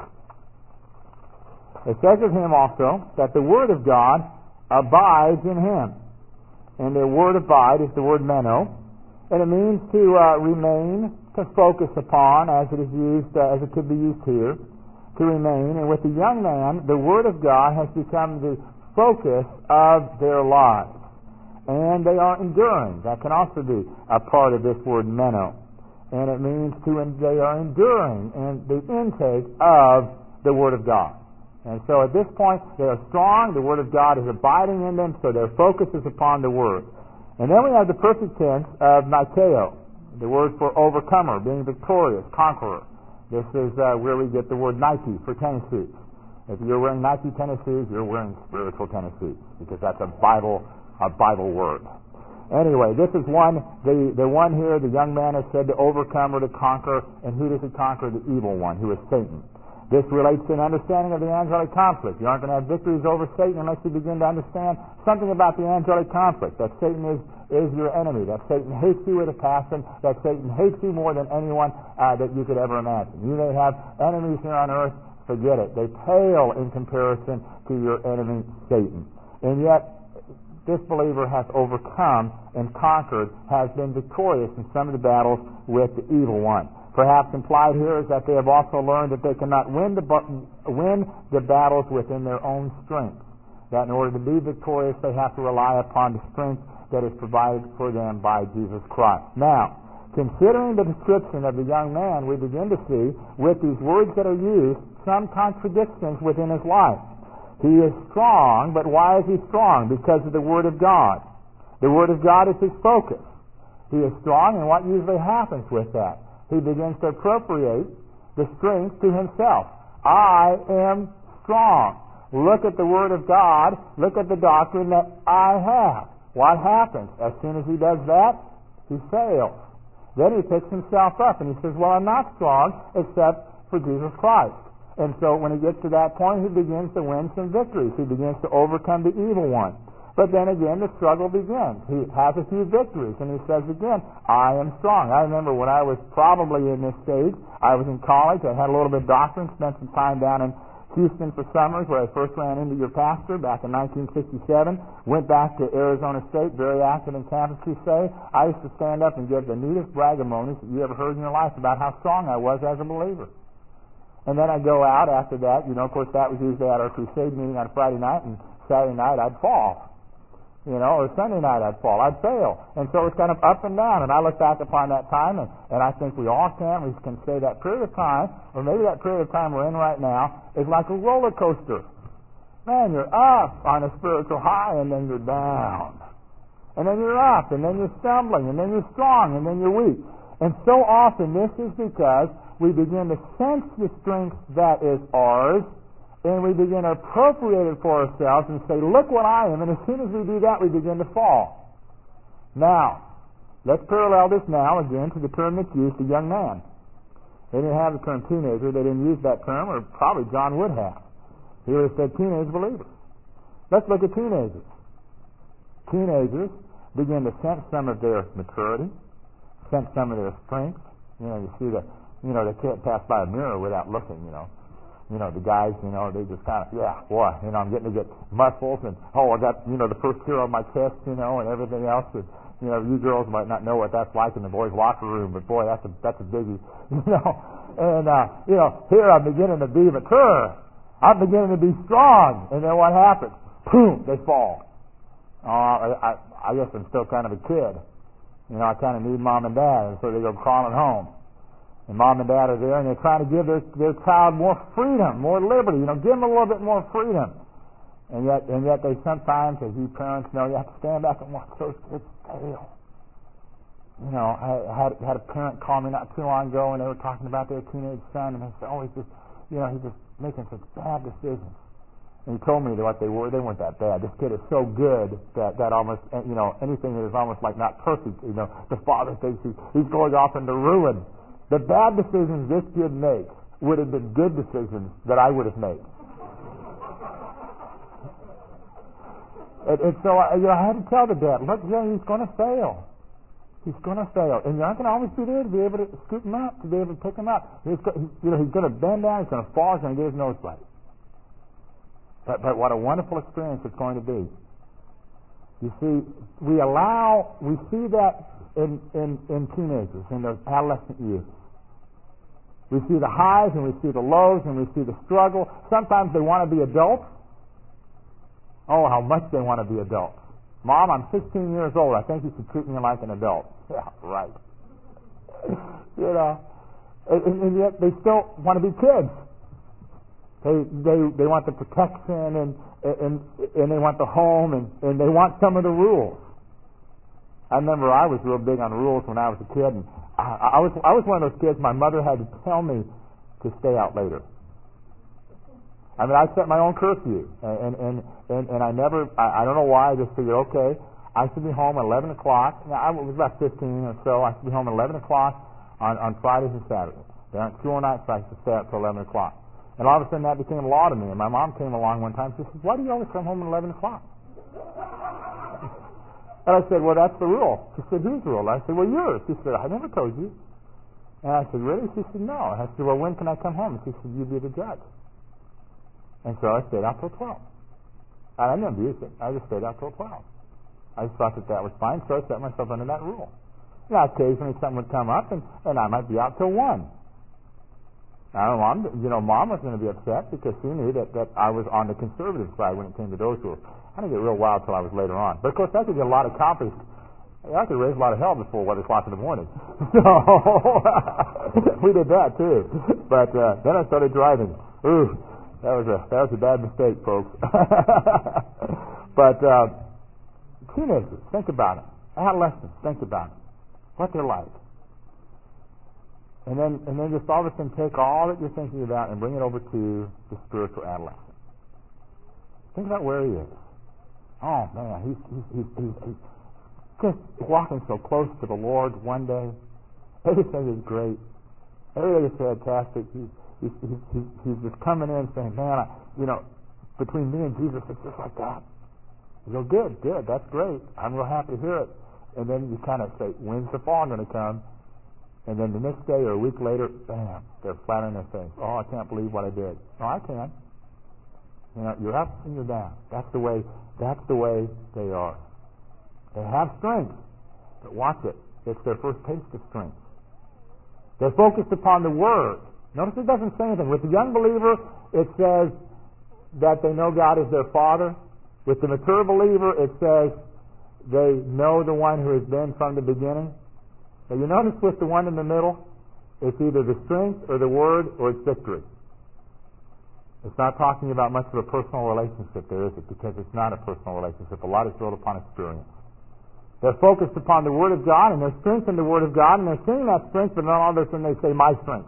It says of him also that the Word of God abides in him. And the word abide is the word meno, and it means to uh, remain, to focus upon, as it is used, uh, as it could be used here, to remain. And with the young man, the Word of God has become the focus of their lives. And they are enduring. That can also be a part of this word meno. And it means to, they are enduring in the intake of the Word of God. And so at this point, they are strong. The Word of God is abiding in them, so their focus is upon the Word. And then we have the perfect tense of Nikeo, the word for overcomer, being victorious, conqueror. This is uh, where we get the word Nike for tennis shoes. If you're wearing Nike tennis shoes, you're wearing spiritual tennis shoes, because that's a Bible, a Bible word. Anyway, this is one, the, the one here, the young man is said to overcome or to conquer, and who does he conquer? The evil one, who is Satan. This relates to an understanding of the angelic conflict. You aren't going to have victories over Satan unless you begin to understand something about the angelic conflict, that Satan is, is your enemy, that Satan hates you with a passion, that Satan hates you more than anyone uh, that you could ever imagine. You may have enemies here on earth, forget it. They pale in comparison to your enemy, Satan. And yet, this believer has overcome and conquered, has been victorious in some of the battles with the evil one. Perhaps implied here is that they have also learned that they cannot win the, win the battles within their own strength. That in order to be victorious, they have to rely upon the strength that is provided for them by Jesus Christ. Now, considering the description of the young man, we begin to see, with these words that are used, some contradictions within his life. He is strong, but why is he strong? Because of the Word of God. The Word of God is his focus. He is strong, and what usually happens with that? He begins to appropriate the strength to himself. I am strong. Look at the Word of God. Look at the doctrine that I have. What happens? As soon as he does that, he fails. Then he picks himself up and he says, well, I'm not strong except for Jesus Christ. And so when he gets to that point, he begins to win some victories. He begins to overcome the evil one. But then again, the struggle begins. He has a few victories, and he says again, I am strong. I remember when I was probably in this stage, I was in college, I had a little bit of doctrine, spent some time down in Houston for summers, where I first ran into your pastor back in nineteen sixty-seven, went back to Arizona State, very active in Campus Crusade. I used to stand up and give the neatest bragamonies that you ever heard in your life about how strong I was as a believer. And then I'd go out after that, you know, of course that was usually at our crusade meeting on Friday night, and Saturday night I'd fall. You know, or Sunday night I'd fall, I'd fail. And so it's kind of up and down. And I look back upon that time, and, and I think we all can. We can say that period of time, or maybe that period of time we're in right now, is like a roller coaster. Man, you're up on a spiritual high, and then you're down. And then you're up, and then you're stumbling, and then you're strong, and then you're weak. And so often this is because we begin to sense the strength that is ours, and we begin to appropriate it for ourselves and say, look what I am. And as soon as we do that, we begin to fall. Now, let's parallel this now again to the term that's used, the young man. They didn't have the term teenager. They didn't use that term, or probably John would have. He would have said teenage believers. Let's look at teenagers. Teenagers begin to sense some of their maturity, sense some of their strength. You know, you see the, you know, they can't pass by a mirror without looking, you know. You know, the guys, you know, they just kind of, yeah, boy, you know, I'm getting to get muscles, and, oh, I got, you know, the first hair on my chest, you know, and everything else. And, you know, you girls might not know what that's like in the boys' locker room, but, boy, that's a that's a biggie, you know. And, uh, you know, here I'm beginning to be mature. I'm beginning to be strong. And then what happens? Boom, they fall. Oh, I, I, I guess I'm still kind of a kid. You know, I kind of need mom and dad, and so they go crawling home. And mom and dad are there, and they're trying to give their, their child more freedom, more liberty. You know, give them a little bit more freedom. And yet, and yet they sometimes, as you parents know, you have to stand back and watch those kids fail. You know, I had had a parent call me not too long ago, and they were talking about their teenage son, and they said, "Oh, he's just, you know, he's just making such bad decisions." And he told me what they were. They weren't that bad. This kid is so good that that almost, you know, anything that is almost like not perfect. You know, the father thinks he, he's going off into ruin. The bad decisions this kid makes would have been good decisions that I would have made. and, and so I, you know, I had to tell the dad, look, yeah, he's going to fail. He's going to fail. And you're not going to always be there to be able to scoop him up, to be able to pick him up. He's, he, you know, he's going to bend down, he's going to fall, he's going to get his nose bloody. But, but what a wonderful experience it's going to be. You see, we allow, we see that in, in, in teenagers, in those adolescent years. We see the highs and we see the lows and we see the struggle. Sometimes they want to be adults. Oh, how much they want to be adults. Mom, I'm sixteen years old. I think you should treat me like an adult. Yeah, right. you know, and, and yet they still want to be kids. They they they want the protection and and and they want the home and, and they want some of the rules. I remember I was real big on rules when I was a kid, and I, I was I was one of those kids. My mother had to tell me to stay out later. I mean, I set my own curfew, and and and, and I never I, I don't know why. I just figured, okay, I should be home at eleven o'clock. Now I was about fifteen or so. I should be home at eleven o'clock on on Fridays and Saturdays. They aren't school nights, so I used to stay up till eleven o'clock. And all of a sudden that became a law to me. And my mom came along one time. She said, "Why do you always come home at eleven o'clock?" And I said, "Well, that's the rule." She said, "Whose rule?" I said, "Well, yours." She said, "I never told you." And I said, "Really?" She said, "No." I said, "Well, when can I come home?" And she said, "You be the judge." And so I stayed out till twelve. And I didn't abuse it. I just stayed out till twelve. I just thought that that was fine, so I set myself under that rule. Now, occasionally something would come up, and, and I might be out till one. Now, mom, you know, mom was going to be upset because she knew that, that I was on the conservative side when it came to those rules. I didn't get real wild till I was later on. But, of course, I could get a lot accomplished. I could raise a lot of hell before one o'clock in the morning. So, we did that, too. But uh, then I started driving. Ooh, that was a, that was a bad mistake, folks. But uh, teenagers, think about it. Adolescents, think about it. What they're like. And then, and then just all of a sudden take all that you're thinking about and bring it over to the spiritual adolescent. Think about where he is. Oh man, he's he's he's, he's, he's just walking so close to the Lord one day. Everything is great. Everything is fantastic. He's he's he's, he's, he's just coming in saying, "Man, I, you know, between me and Jesus, it's just like that." You go, "Good, good, that's great. I'm real happy to hear it." And then you kind of say, "When's the fall going to come?" And then the next day or a week later, bam, they're flat on their face. "Oh, I can't believe what I did." "No, I can." You know, you're up and you're down. That's the way. That's the way they are. They have strength, but watch it. It's their first taste of strength. They're focused upon the Word. Notice it doesn't say anything. With the young believer, it says that they know God is their Father. With the mature believer, it says they know the one who has been from the beginning. Now you notice with the one in the middle, it's either the strength or the Word or it's victory. It's not talking about much of a personal relationship there, is it? Because it's not a personal relationship. A lot is built upon experience. They're focused upon the Word of God, and they're strength in the Word of God, and they're seeing that strength, but then all of a sudden they say, "My strength."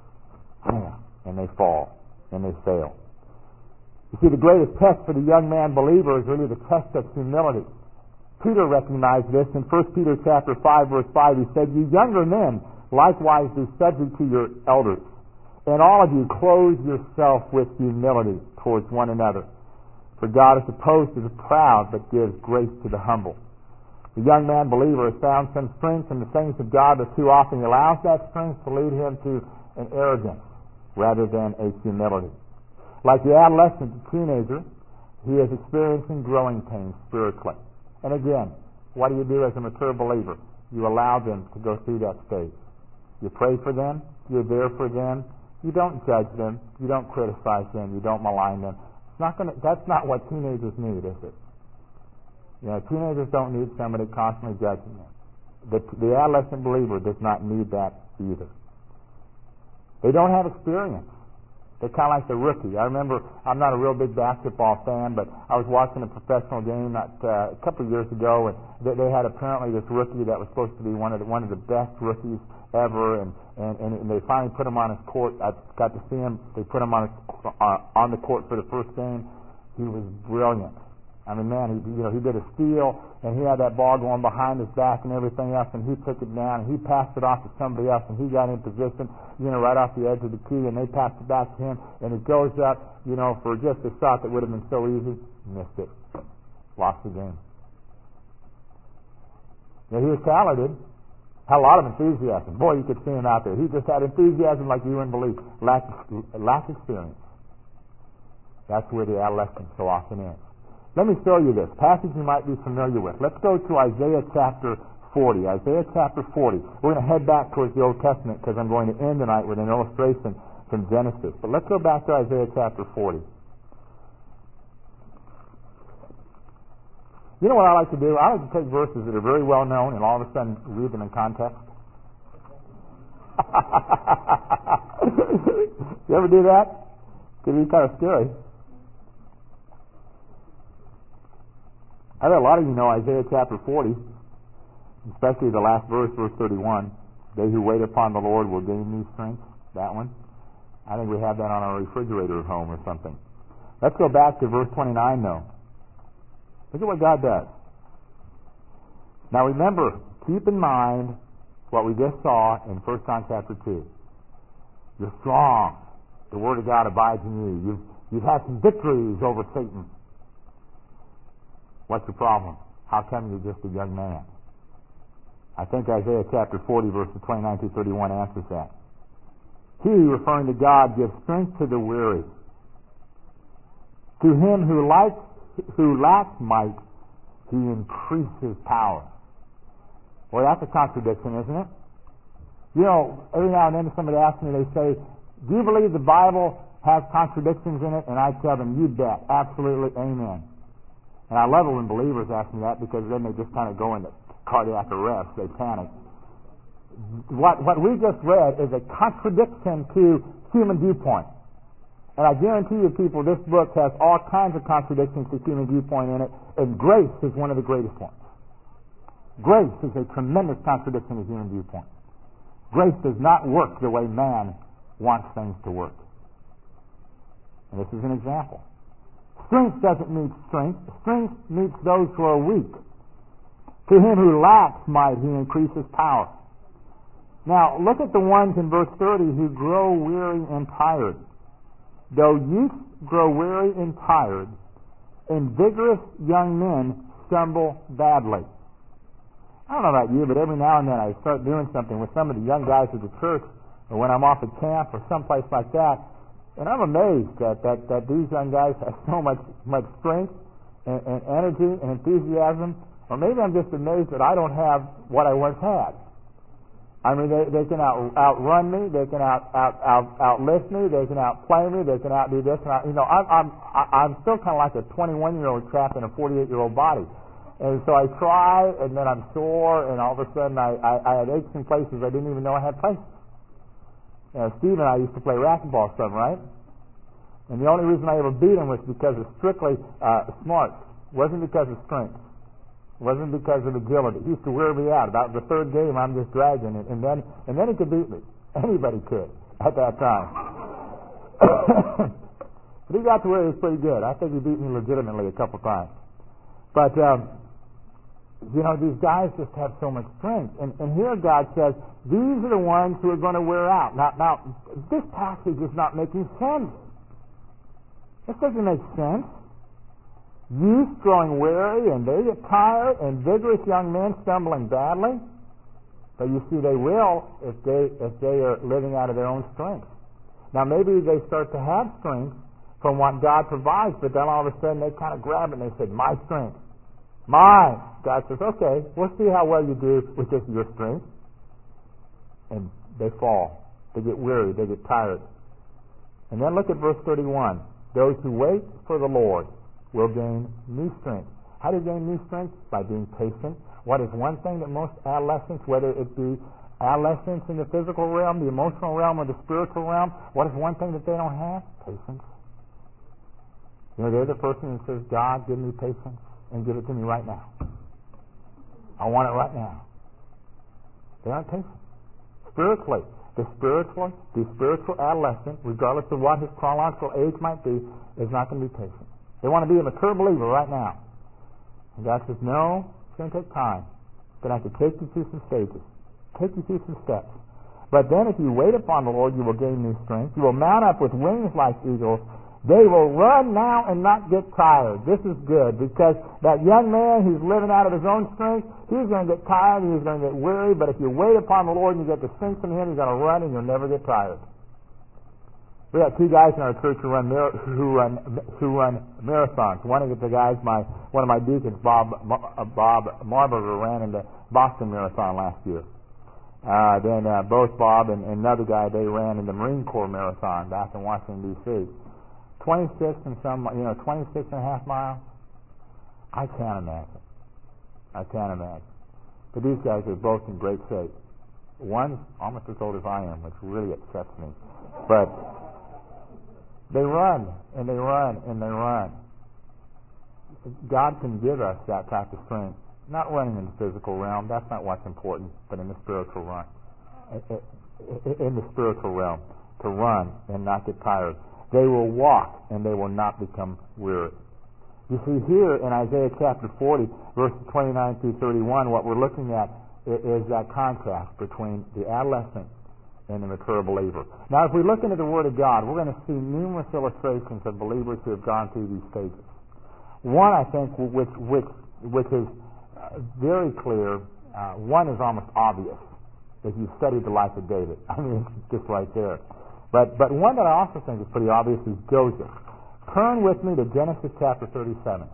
And they fall, and they fail. You see, the greatest test for the young man believer is really the test of humility. Peter recognized this in First Peter chapter five, verse five. He said, "You younger men, likewise be subject to your elders. And all of you clothe yourself with humility towards one another. For God is opposed to the proud, but gives grace to the humble." The young man believer has found some strength in the things of God, but too often he allows that strength to lead him to an arrogance rather than a humility. Like the adolescent, the teenager, he is experiencing growing pains spiritually. And again, what do you do as a mature believer? You allow them to go through that stage. You pray for them. You're there for them. You don't judge them. You don't criticize them. You don't malign them. It's not gonna, that's not what teenagers need, is it? You know, teenagers don't need somebody constantly judging them. The, the adolescent believer does not need that either. They don't have experience. They're kind of like the rookie. I remember, I'm not a real big basketball fan, but I was watching a professional game not, uh, a couple of years ago, and they, they had apparently this rookie that was supposed to be one of the, one of the best rookies ever, and, and, and they finally put him on his court. I got to see him. They put him on his, uh, on the court for the first game. He was brilliant. I mean, man, he, you know, he did a steal, and he had that ball going behind his back and everything else, and he took it down, and he passed it off to somebody else, and he got in position, you know, right off the edge of the key, and they passed it back to him, and it goes up, you know, for just a shot that would have been so easy. Missed it. Lost the game. Now, he was talented. Had a lot of enthusiasm. Boy, you could see him out there. He just had enthusiasm like you wouldn't believe. Lack, lack experience. That's where the adolescence so often is. Let me show you this passage you might be familiar with. Let's go to Isaiah chapter forty. Isaiah chapter forty. We're going to head back towards the Old Testament because I'm going to end tonight with an illustration from Genesis. But let's go back to Isaiah chapter forty. You know what I like to do? I like to take verses that are very well known and all of a sudden read them in context. You ever do that? Could be kind of scary. I bet a lot of you know Isaiah chapter forty, especially the last verse, verse thirty-one. They who wait upon the Lord will gain new strength. That one. I think we have that on our refrigerator at home or something. Let's go back to verse twenty-nine, though. Look at what God does. Now remember, keep in mind what we just saw in First John chapter two. You're strong. The Word of God abides in you. You've, you've had some victories over Satan. What's the problem? How come you're just a young man? I think Isaiah chapter forty, verses twenty-nine through thirty-one answers that. He, referring to God, gives strength to the weary. To him who likes, who lacks might, he increases power. Well, that's a contradiction, isn't it? You know, every now and then somebody asks me, they say, do you believe the Bible has contradictions in it? And I tell them, you bet. Absolutely, amen. And I love it when believers ask me that, because then they just kind of go into cardiac arrest. They panic. What, what we just read is a contradiction to human viewpoint. And I guarantee you, people, this book has all kinds of contradictions to human viewpoint in it, and grace is one of the greatest ones. Grace is a tremendous contradiction to human viewpoint. Grace does not work the way man wants things to work. And this is an example. Strength doesn't meet strength. Strength meets those who are weak. To him who lacks might, he increases power. Now, look at the ones in verse thirty who grow weary and tired. Though youth grow weary and tired, and vigorous young men stumble badly. I don't know about you, but every now and then I start doing something with some of the young guys at the church, or when I'm off at camp or someplace like that, and I'm amazed that, that, that these young guys have so much much strength and, and energy and enthusiasm. Or maybe I'm just amazed that I don't have what I once had. I mean, they, they can out, outrun me, they can out, out, out, outlift me, they can outplay me, they can outdo this. And I, you know, I'm, I'm, I'm still kind of like a twenty-one-year-old trapped in a forty-eight-year-old body. And so I try, and then I'm sore, and all of a sudden I, I, I had aches in places I didn't even know I had places. You know, Steve and I used to play racquetball some, right? And the only reason I ever beat him was because of strictly uh, smarts. It wasn't because of strength. It wasn't because of agility. He used to wear me out. About the third game, I'm just dragging it, and then and then he could beat me. Anybody could at that time. But he got to where he was pretty good. I think he beat me legitimately a couple times. But um, you know, these guys just have so much strength. And, and here God says, these are the ones who are going to wear out. Now, now, this passage is not making sense. This doesn't make sense. Youth growing weary, and they get tired, and vigorous young men stumbling badly. But you see, they will if they if they are living out of their own strength. Now, maybe they start to have strength from what God provides, but then all of a sudden they kind of grab it and they say, my strength. Mine. God says, okay, we'll see how well you do with just your strength. And they fall. They get weary. They get tired. And then look at verse thirty-one. Those who wait for the Lord will gain new strength. How do you gain new strength? By being patient. What is one thing that most adolescents, whether it be adolescents in the physical realm, the emotional realm, or the spiritual realm, what is one thing that they don't have? Patience. You know, they're the person who says, God, give me patience and give it to me right now. I want it right now. They aren't patient. Spiritually, the spiritual, the spiritual adolescent, regardless of what his chronological age might be, is not going to be patient. They want to be a mature believer right now. And God says, no, it's going to take time. Then I can take you through some stages, take you through some steps. But then if you wait upon the Lord, you will gain new strength. You will mount up with wings like eagles. They will run now and not get tired. This is good, because that young man who's living out of his own strength, he's going to get tired and he's going to get weary. But if you wait upon the Lord and you get the strength from Him, you're going to run and you'll never get tired. We got two guys in our church who run who run who run marathons. One of the guys, my one of my deacons, Bob Bob Marburger, ran in the Boston Marathon last year. Uh, then uh, both Bob and, and another guy, they ran in the Marine Corps Marathon back in Washington D C twenty-six and some, you know, twenty-six and a half miles. I can't imagine. I can't imagine. But these guys are both in great shape. One's almost as old as I am, which really upsets me. But They run, and they run, and they run. God can give us that type of strength. Not running in the physical realm, that's not what's important, but in the spiritual run. In the spiritual realm, to run and not get tired. They will walk, and they will not become weary. You see here in Isaiah chapter forty, verses twenty-nine through thirty-one, what we're looking at is that contrast between the adolescent and the mature believer. Now, if we look into the Word of God, we're going to see numerous illustrations of believers who have gone through these stages. One, I think, which which which is uh, very clear. Uh, one is almost obvious if you studied the life of David. I mean, it's just right there. But but one that I also think is pretty obvious is Joseph. Turn with me to Genesis chapter thirty-seven.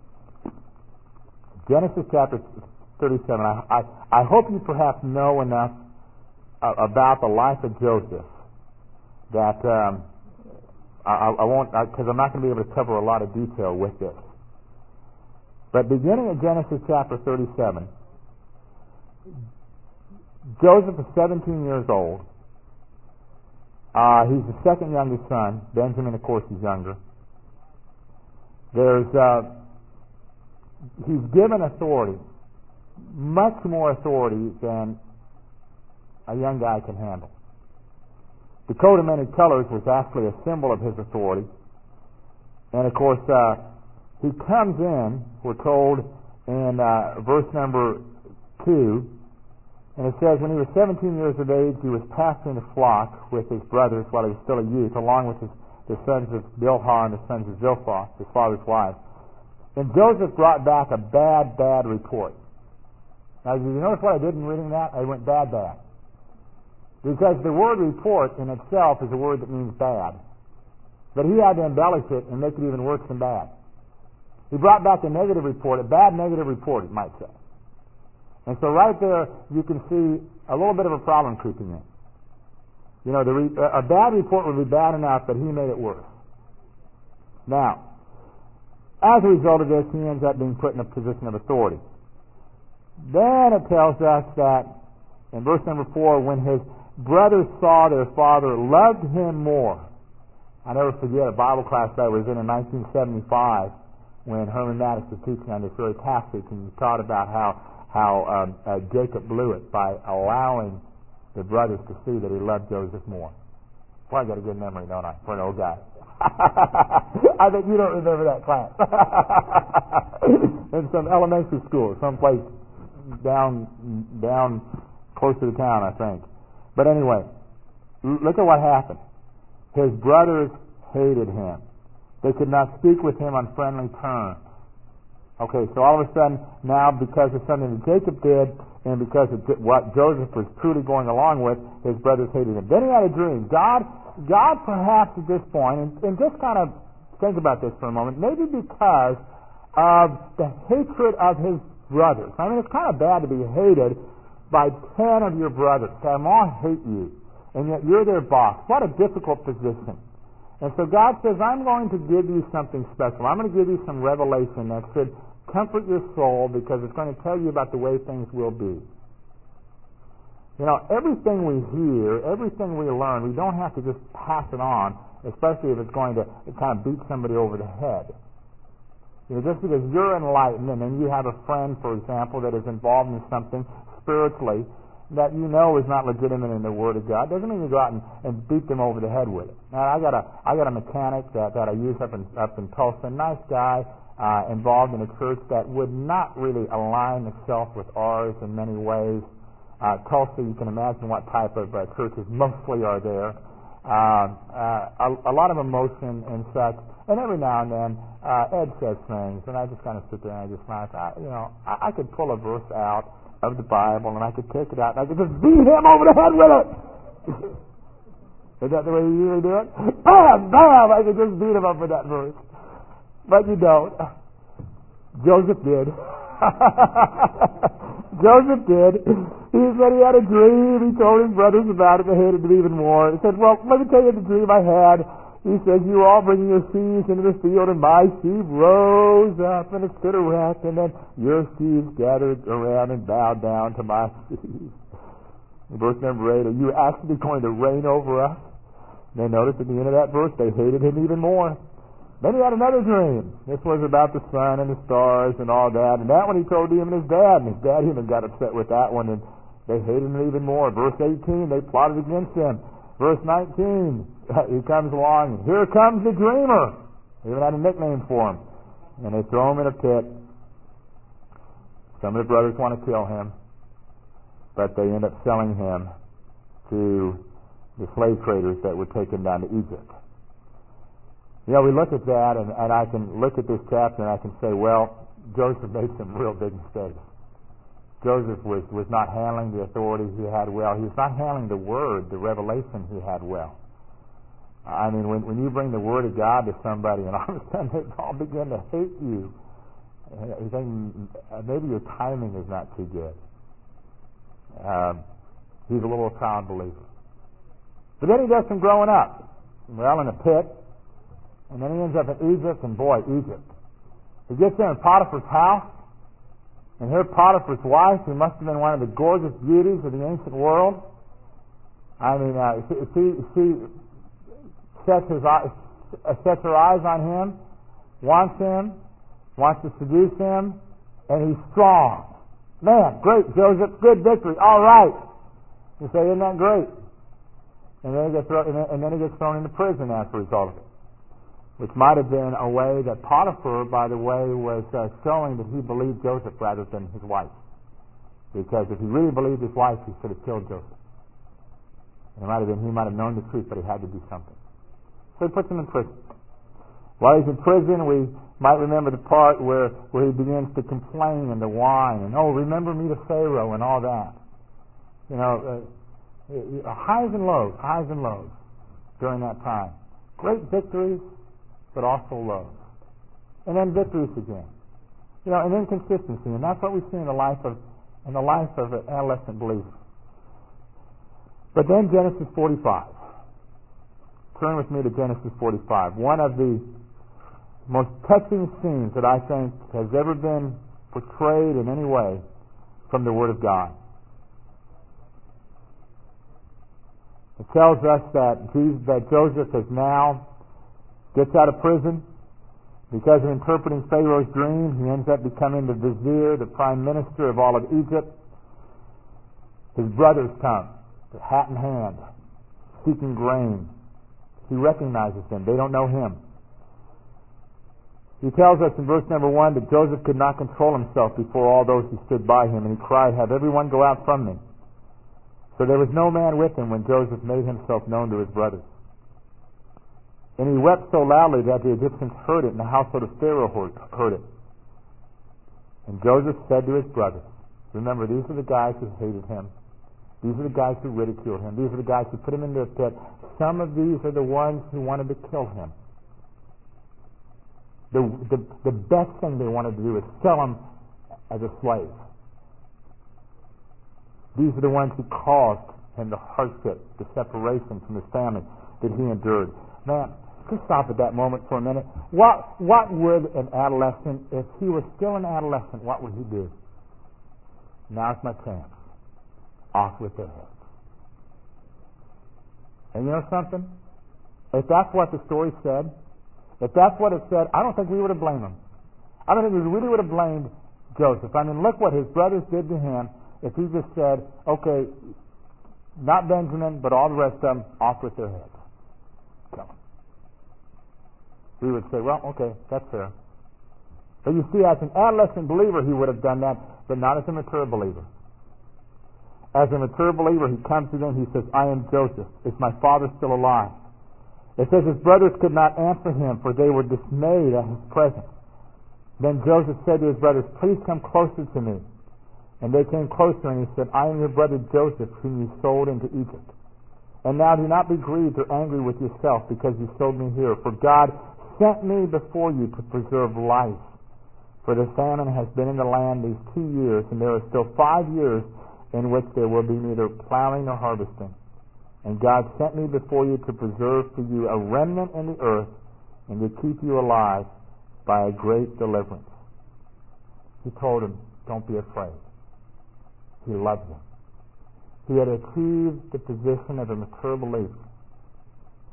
Genesis chapter thirty-seven. I, I, I hope you perhaps know enough uh, about the life of Joseph that um, I, I won't, because I'm not going to be able to cover a lot of detail with this. But beginning at Genesis chapter thirty-seven, Joseph is seventeen years old. Uh, he's the second youngest son. Benjamin, of course, is younger. There's, uh, he's given authority, much more authority than a young guy can handle. The coat of many colors was actually a symbol of his authority. And of course, uh, he comes in, we're told in uh, verse number two, and it says, when he was seventeen years of age, he was pasturing the flock with his brothers while he was still a youth, along with his, the sons of Bilhah and the sons of Zilpah, his father's wife. And Joseph brought back a bad, bad report. Now, did you notice what I did in reading that? I went bad, bad. Because the word report in itself is a word that means bad. But he had to embellish it and make it even worse than bad. He brought back a negative report, a bad negative report, it might say. And so right there, you can see a little bit of a problem creeping in. You know, the re- a bad report would be bad enough, but he made it worse. Now, as a result of this, he ends up being put in a position of authority. Then it tells us that, in verse number four, when his brothers saw their father loved him more. I never forget a Bible class that I was in in nineteen seventy-five when Herman Maddox was teaching on this very passage, and he taught about how how um, uh, Jacob blew it by allowing the brothers to see that he loved Joseph more. Boy, I got a good memory, don't I, for an old guy. I bet you don't remember that class. In some elementary school, someplace down down close to the town, I think. But anyway, look at what happened. His brothers hated him. They could not speak with him on friendly terms. Okay, so all of a sudden, now because of something that Jacob did, and because of what Joseph was truly going along with, his brothers hated him. Then he had a dream. God, God perhaps at this point, and, and just kind of think about this for a moment, maybe because of the hatred of his brothers. I mean, it's kind of bad to be hated by ten of your brothers. They all hate you, and yet you're their boss. What a difficult position. And so God says, I'm going to give you something special. I'm going to give you some revelation that should comfort your soul because it's going to tell you about the way things will be. You know, everything we hear, everything we learn, we don't have to just pass it on, especially if it's going to kind of beat somebody over the head. You know, just because you're enlightened and then you have a friend, for example, that is involved in something spiritually that you know is not legitimate in the Word of God, doesn't mean you go out and, and beat them over the head with it. Now, I got a I got a mechanic that, that I use up in up in Tulsa, nice guy, uh, involved in a church that would not really align itself with ours in many ways. Uh, Tulsa, you can imagine what type of uh, churches mostly are there. Uh, uh, a, a lot of emotion and such, and every now and then uh, Ed says things, and I just kind of sit there and I just laugh. I, you know, I, I could pull a verse out of the Bible, and I could take it out, and I could just beat him over the head with it. Is that the way you usually do it? Bam, bam, I could just beat him up with that verse. But you don't. Joseph did. Joseph did. He said he had a dream. He told his brothers about it. They hated him even more. He said, well, let me tell you the dream I had. He said, you were all bringing your sheaves into the field, and my sheaf rose up and it stood erect, and then your sheaves gathered around and bowed down to my sheaves. In verse number eight, are you actually going to reign over us? Then notice at the end of that verse, they hated him even more. Then he had another dream. This was about the sun and the stars and all that. And that one he told him and his dad. And his dad even got upset with that one. And they hated him even more. Verse eighteen, they plotted against him. Verse nineteen, he comes along. And here comes the dreamer. They even had a nickname for him. And they throw him in a pit. Some of the brothers want to kill him. But they end up selling him to the slave traders that were taken down to Egypt. You know, we look at that, and, and I can look at this chapter and I can say, well, Joseph made some real big mistakes. Joseph was, was not handling the authority he had well. He was not handling the word, the revelation he had well. I mean, when, when you bring the word of God to somebody and all of a sudden they all begin to hate you, you think maybe your timing is not too good. Um, he's a little proud believer. But then he does some growing up. Well, in a pit. And then he ends up in Egypt, and boy, Egypt. He gets there in Potiphar's house, and here Potiphar's wife, who must have been one of the gorgeous beauties of the ancient world. I mean, uh, she, she, she sets, his, uh, sets her eyes on him, wants him, wants to seduce him, and he's strong. Man, great, Joseph, good victory, all right. You say, isn't that great? And then, he gets thrown, and, then, and then he gets thrown into prison as a result of it. Which might have been a way that Potiphar, by the way, was uh, showing that he believed Joseph rather than his wife. Because if he really believed his wife, he should have killed Joseph. And it might have been he might have known the truth, but he had to do something. So he puts him in prison. While he's in prison, we might remember the part where, where he begins to complain and to whine and, oh, remember me to Pharaoh and all that. You know, uh, highs and lows, highs and lows during that time. Great victories, but also lows. And then victories again. You know, and inconsistency. And that's what we see in the life of in the life of an adolescent believer. But then Genesis forty-five. Turn with me to Genesis forty-five. One of the most touching scenes that I think has ever been portrayed in any way from the Word of God. It tells us that Jesus, that Joseph has now gets out of prison because of interpreting Pharaoh's dream. He ends up becoming the vizier, the prime minister of all of Egypt. His brothers come, hat in hand, seeking grain. He recognizes them. They don't know him. He tells us in verse number one that Joseph could not control himself before all those who stood by him, and he cried, "Have everyone go out from me." So there was no man with him when Joseph made himself known to his brothers. And he wept so loudly that the Egyptians heard it, and the household of Pharaoh heard it. And Joseph said to his brothers, remember, these are the guys who hated him. These are the guys who ridiculed him. These are the guys who put him into a pit. Some of these are the ones who wanted to kill him. The, the, the best thing they wanted to do is sell him as a slave. These are the ones who caused him the hardship, the separation from his family that he endured. Man, just stop at that moment for a minute. What what would an adolescent, if he was still an adolescent, what would he do? Now's my chance. Off with their heads. And you know something? If that's what the story said, if that's what it said, I don't think we would have blamed him. I don't think we really would have blamed Joseph. I mean, look what his brothers did to him. If he just said, okay, not Benjamin, but all the rest of them, off with their heads. Kill them. We would say, well, okay, that's fair. But you see, as an adolescent believer, he would have done that, but not as a mature believer. As a mature believer, he comes to them, he says, I am Joseph. Is my father still alive? It says his brothers could not answer him, for they were dismayed at his presence. Then Joseph said to his brothers, please come closer to me. And they came closer, and he said, I am your brother Joseph, whom you sold into Egypt. And now do not be grieved or angry with yourself because you sold me here. For God sent me before you to preserve life. For the famine has been in the land these two years, and there are still five years in which there will be neither plowing nor harvesting. And God sent me before you to preserve for you a remnant in the earth, and to keep you alive by a great deliverance. He told him, don't be afraid. He loved him. He had achieved the position of a mature believer.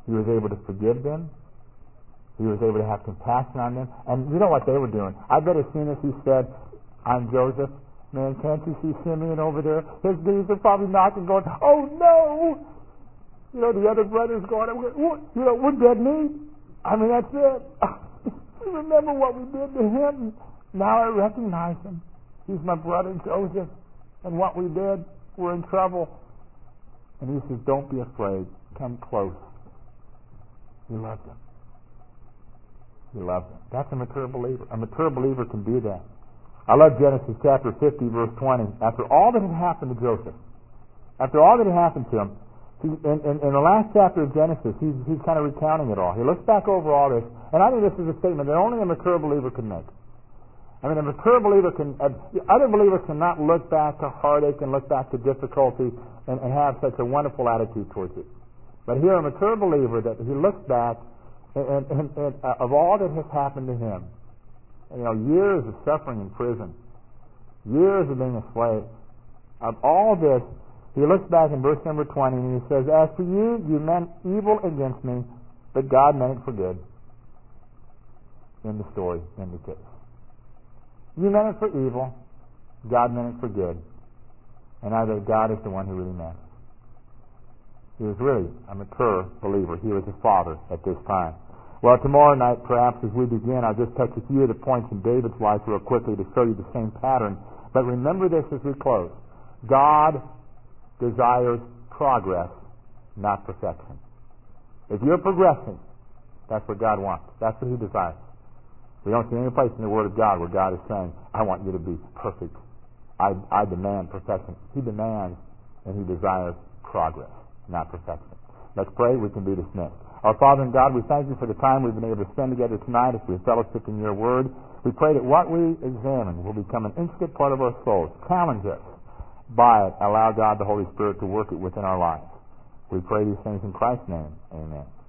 He was able to forgive them. He was able to have compassion on them. And you know what they were doing? I bet as soon as he said, I'm Joseph, man, can't you see Simeon over there? His knees are probably knocking, going, oh no! You know, the other brothers going, you know, we're dead meat. I mean, that's it. Remember what we did to him. Now I recognize him. He's my brother Joseph. And what we did, we're in trouble. And he says, don't be afraid. Come close. He loved him. He loved him. That's a mature believer. A mature believer can do that. I love Genesis chapter fifty, verse twenty. After all that had happened to Joseph, after all that had happened to him, he, in, in, in the last chapter of Genesis, he's, he's kind of recounting it all. He looks back over all this, and I think this is a statement that only a mature believer can make. I mean, a mature believer can, uh, other believers cannot look back to heartache and look back to difficulty and, and have such a wonderful attitude towards it. But here, a mature believer, that he looks back and, and, and uh, of all that has happened to him, you know, years of suffering in prison, years of being a slave, of all this, he looks back in verse number twenty and he says, as for you, you meant evil against me, but God meant it for good. In the story, in the case. You meant it for evil, God meant it for good. And I think God is the one who really meant it. He was really a mature believer. He was a father at this time. Well, tomorrow night, perhaps, as we begin, I'll just touch a few of the points in David's life real quickly to show you the same pattern. But remember this as we close. God desires progress, not perfection. If you're progressing, that's what God wants. That's what He desires. We don't see any place in the Word of God where God is saying, I want you to be perfect. I, I demand perfection. He demands and He desires progress, not perfection. Let's pray. We can be dismissed. Our Father and God, we thank you for the time we've been able to spend together tonight as we fellowship in your word. We pray that what we examine will become an intricate part of our souls. Challenge us by it. Allow God, the Holy Spirit, to work it within our lives. We pray these things in Christ's name. Amen.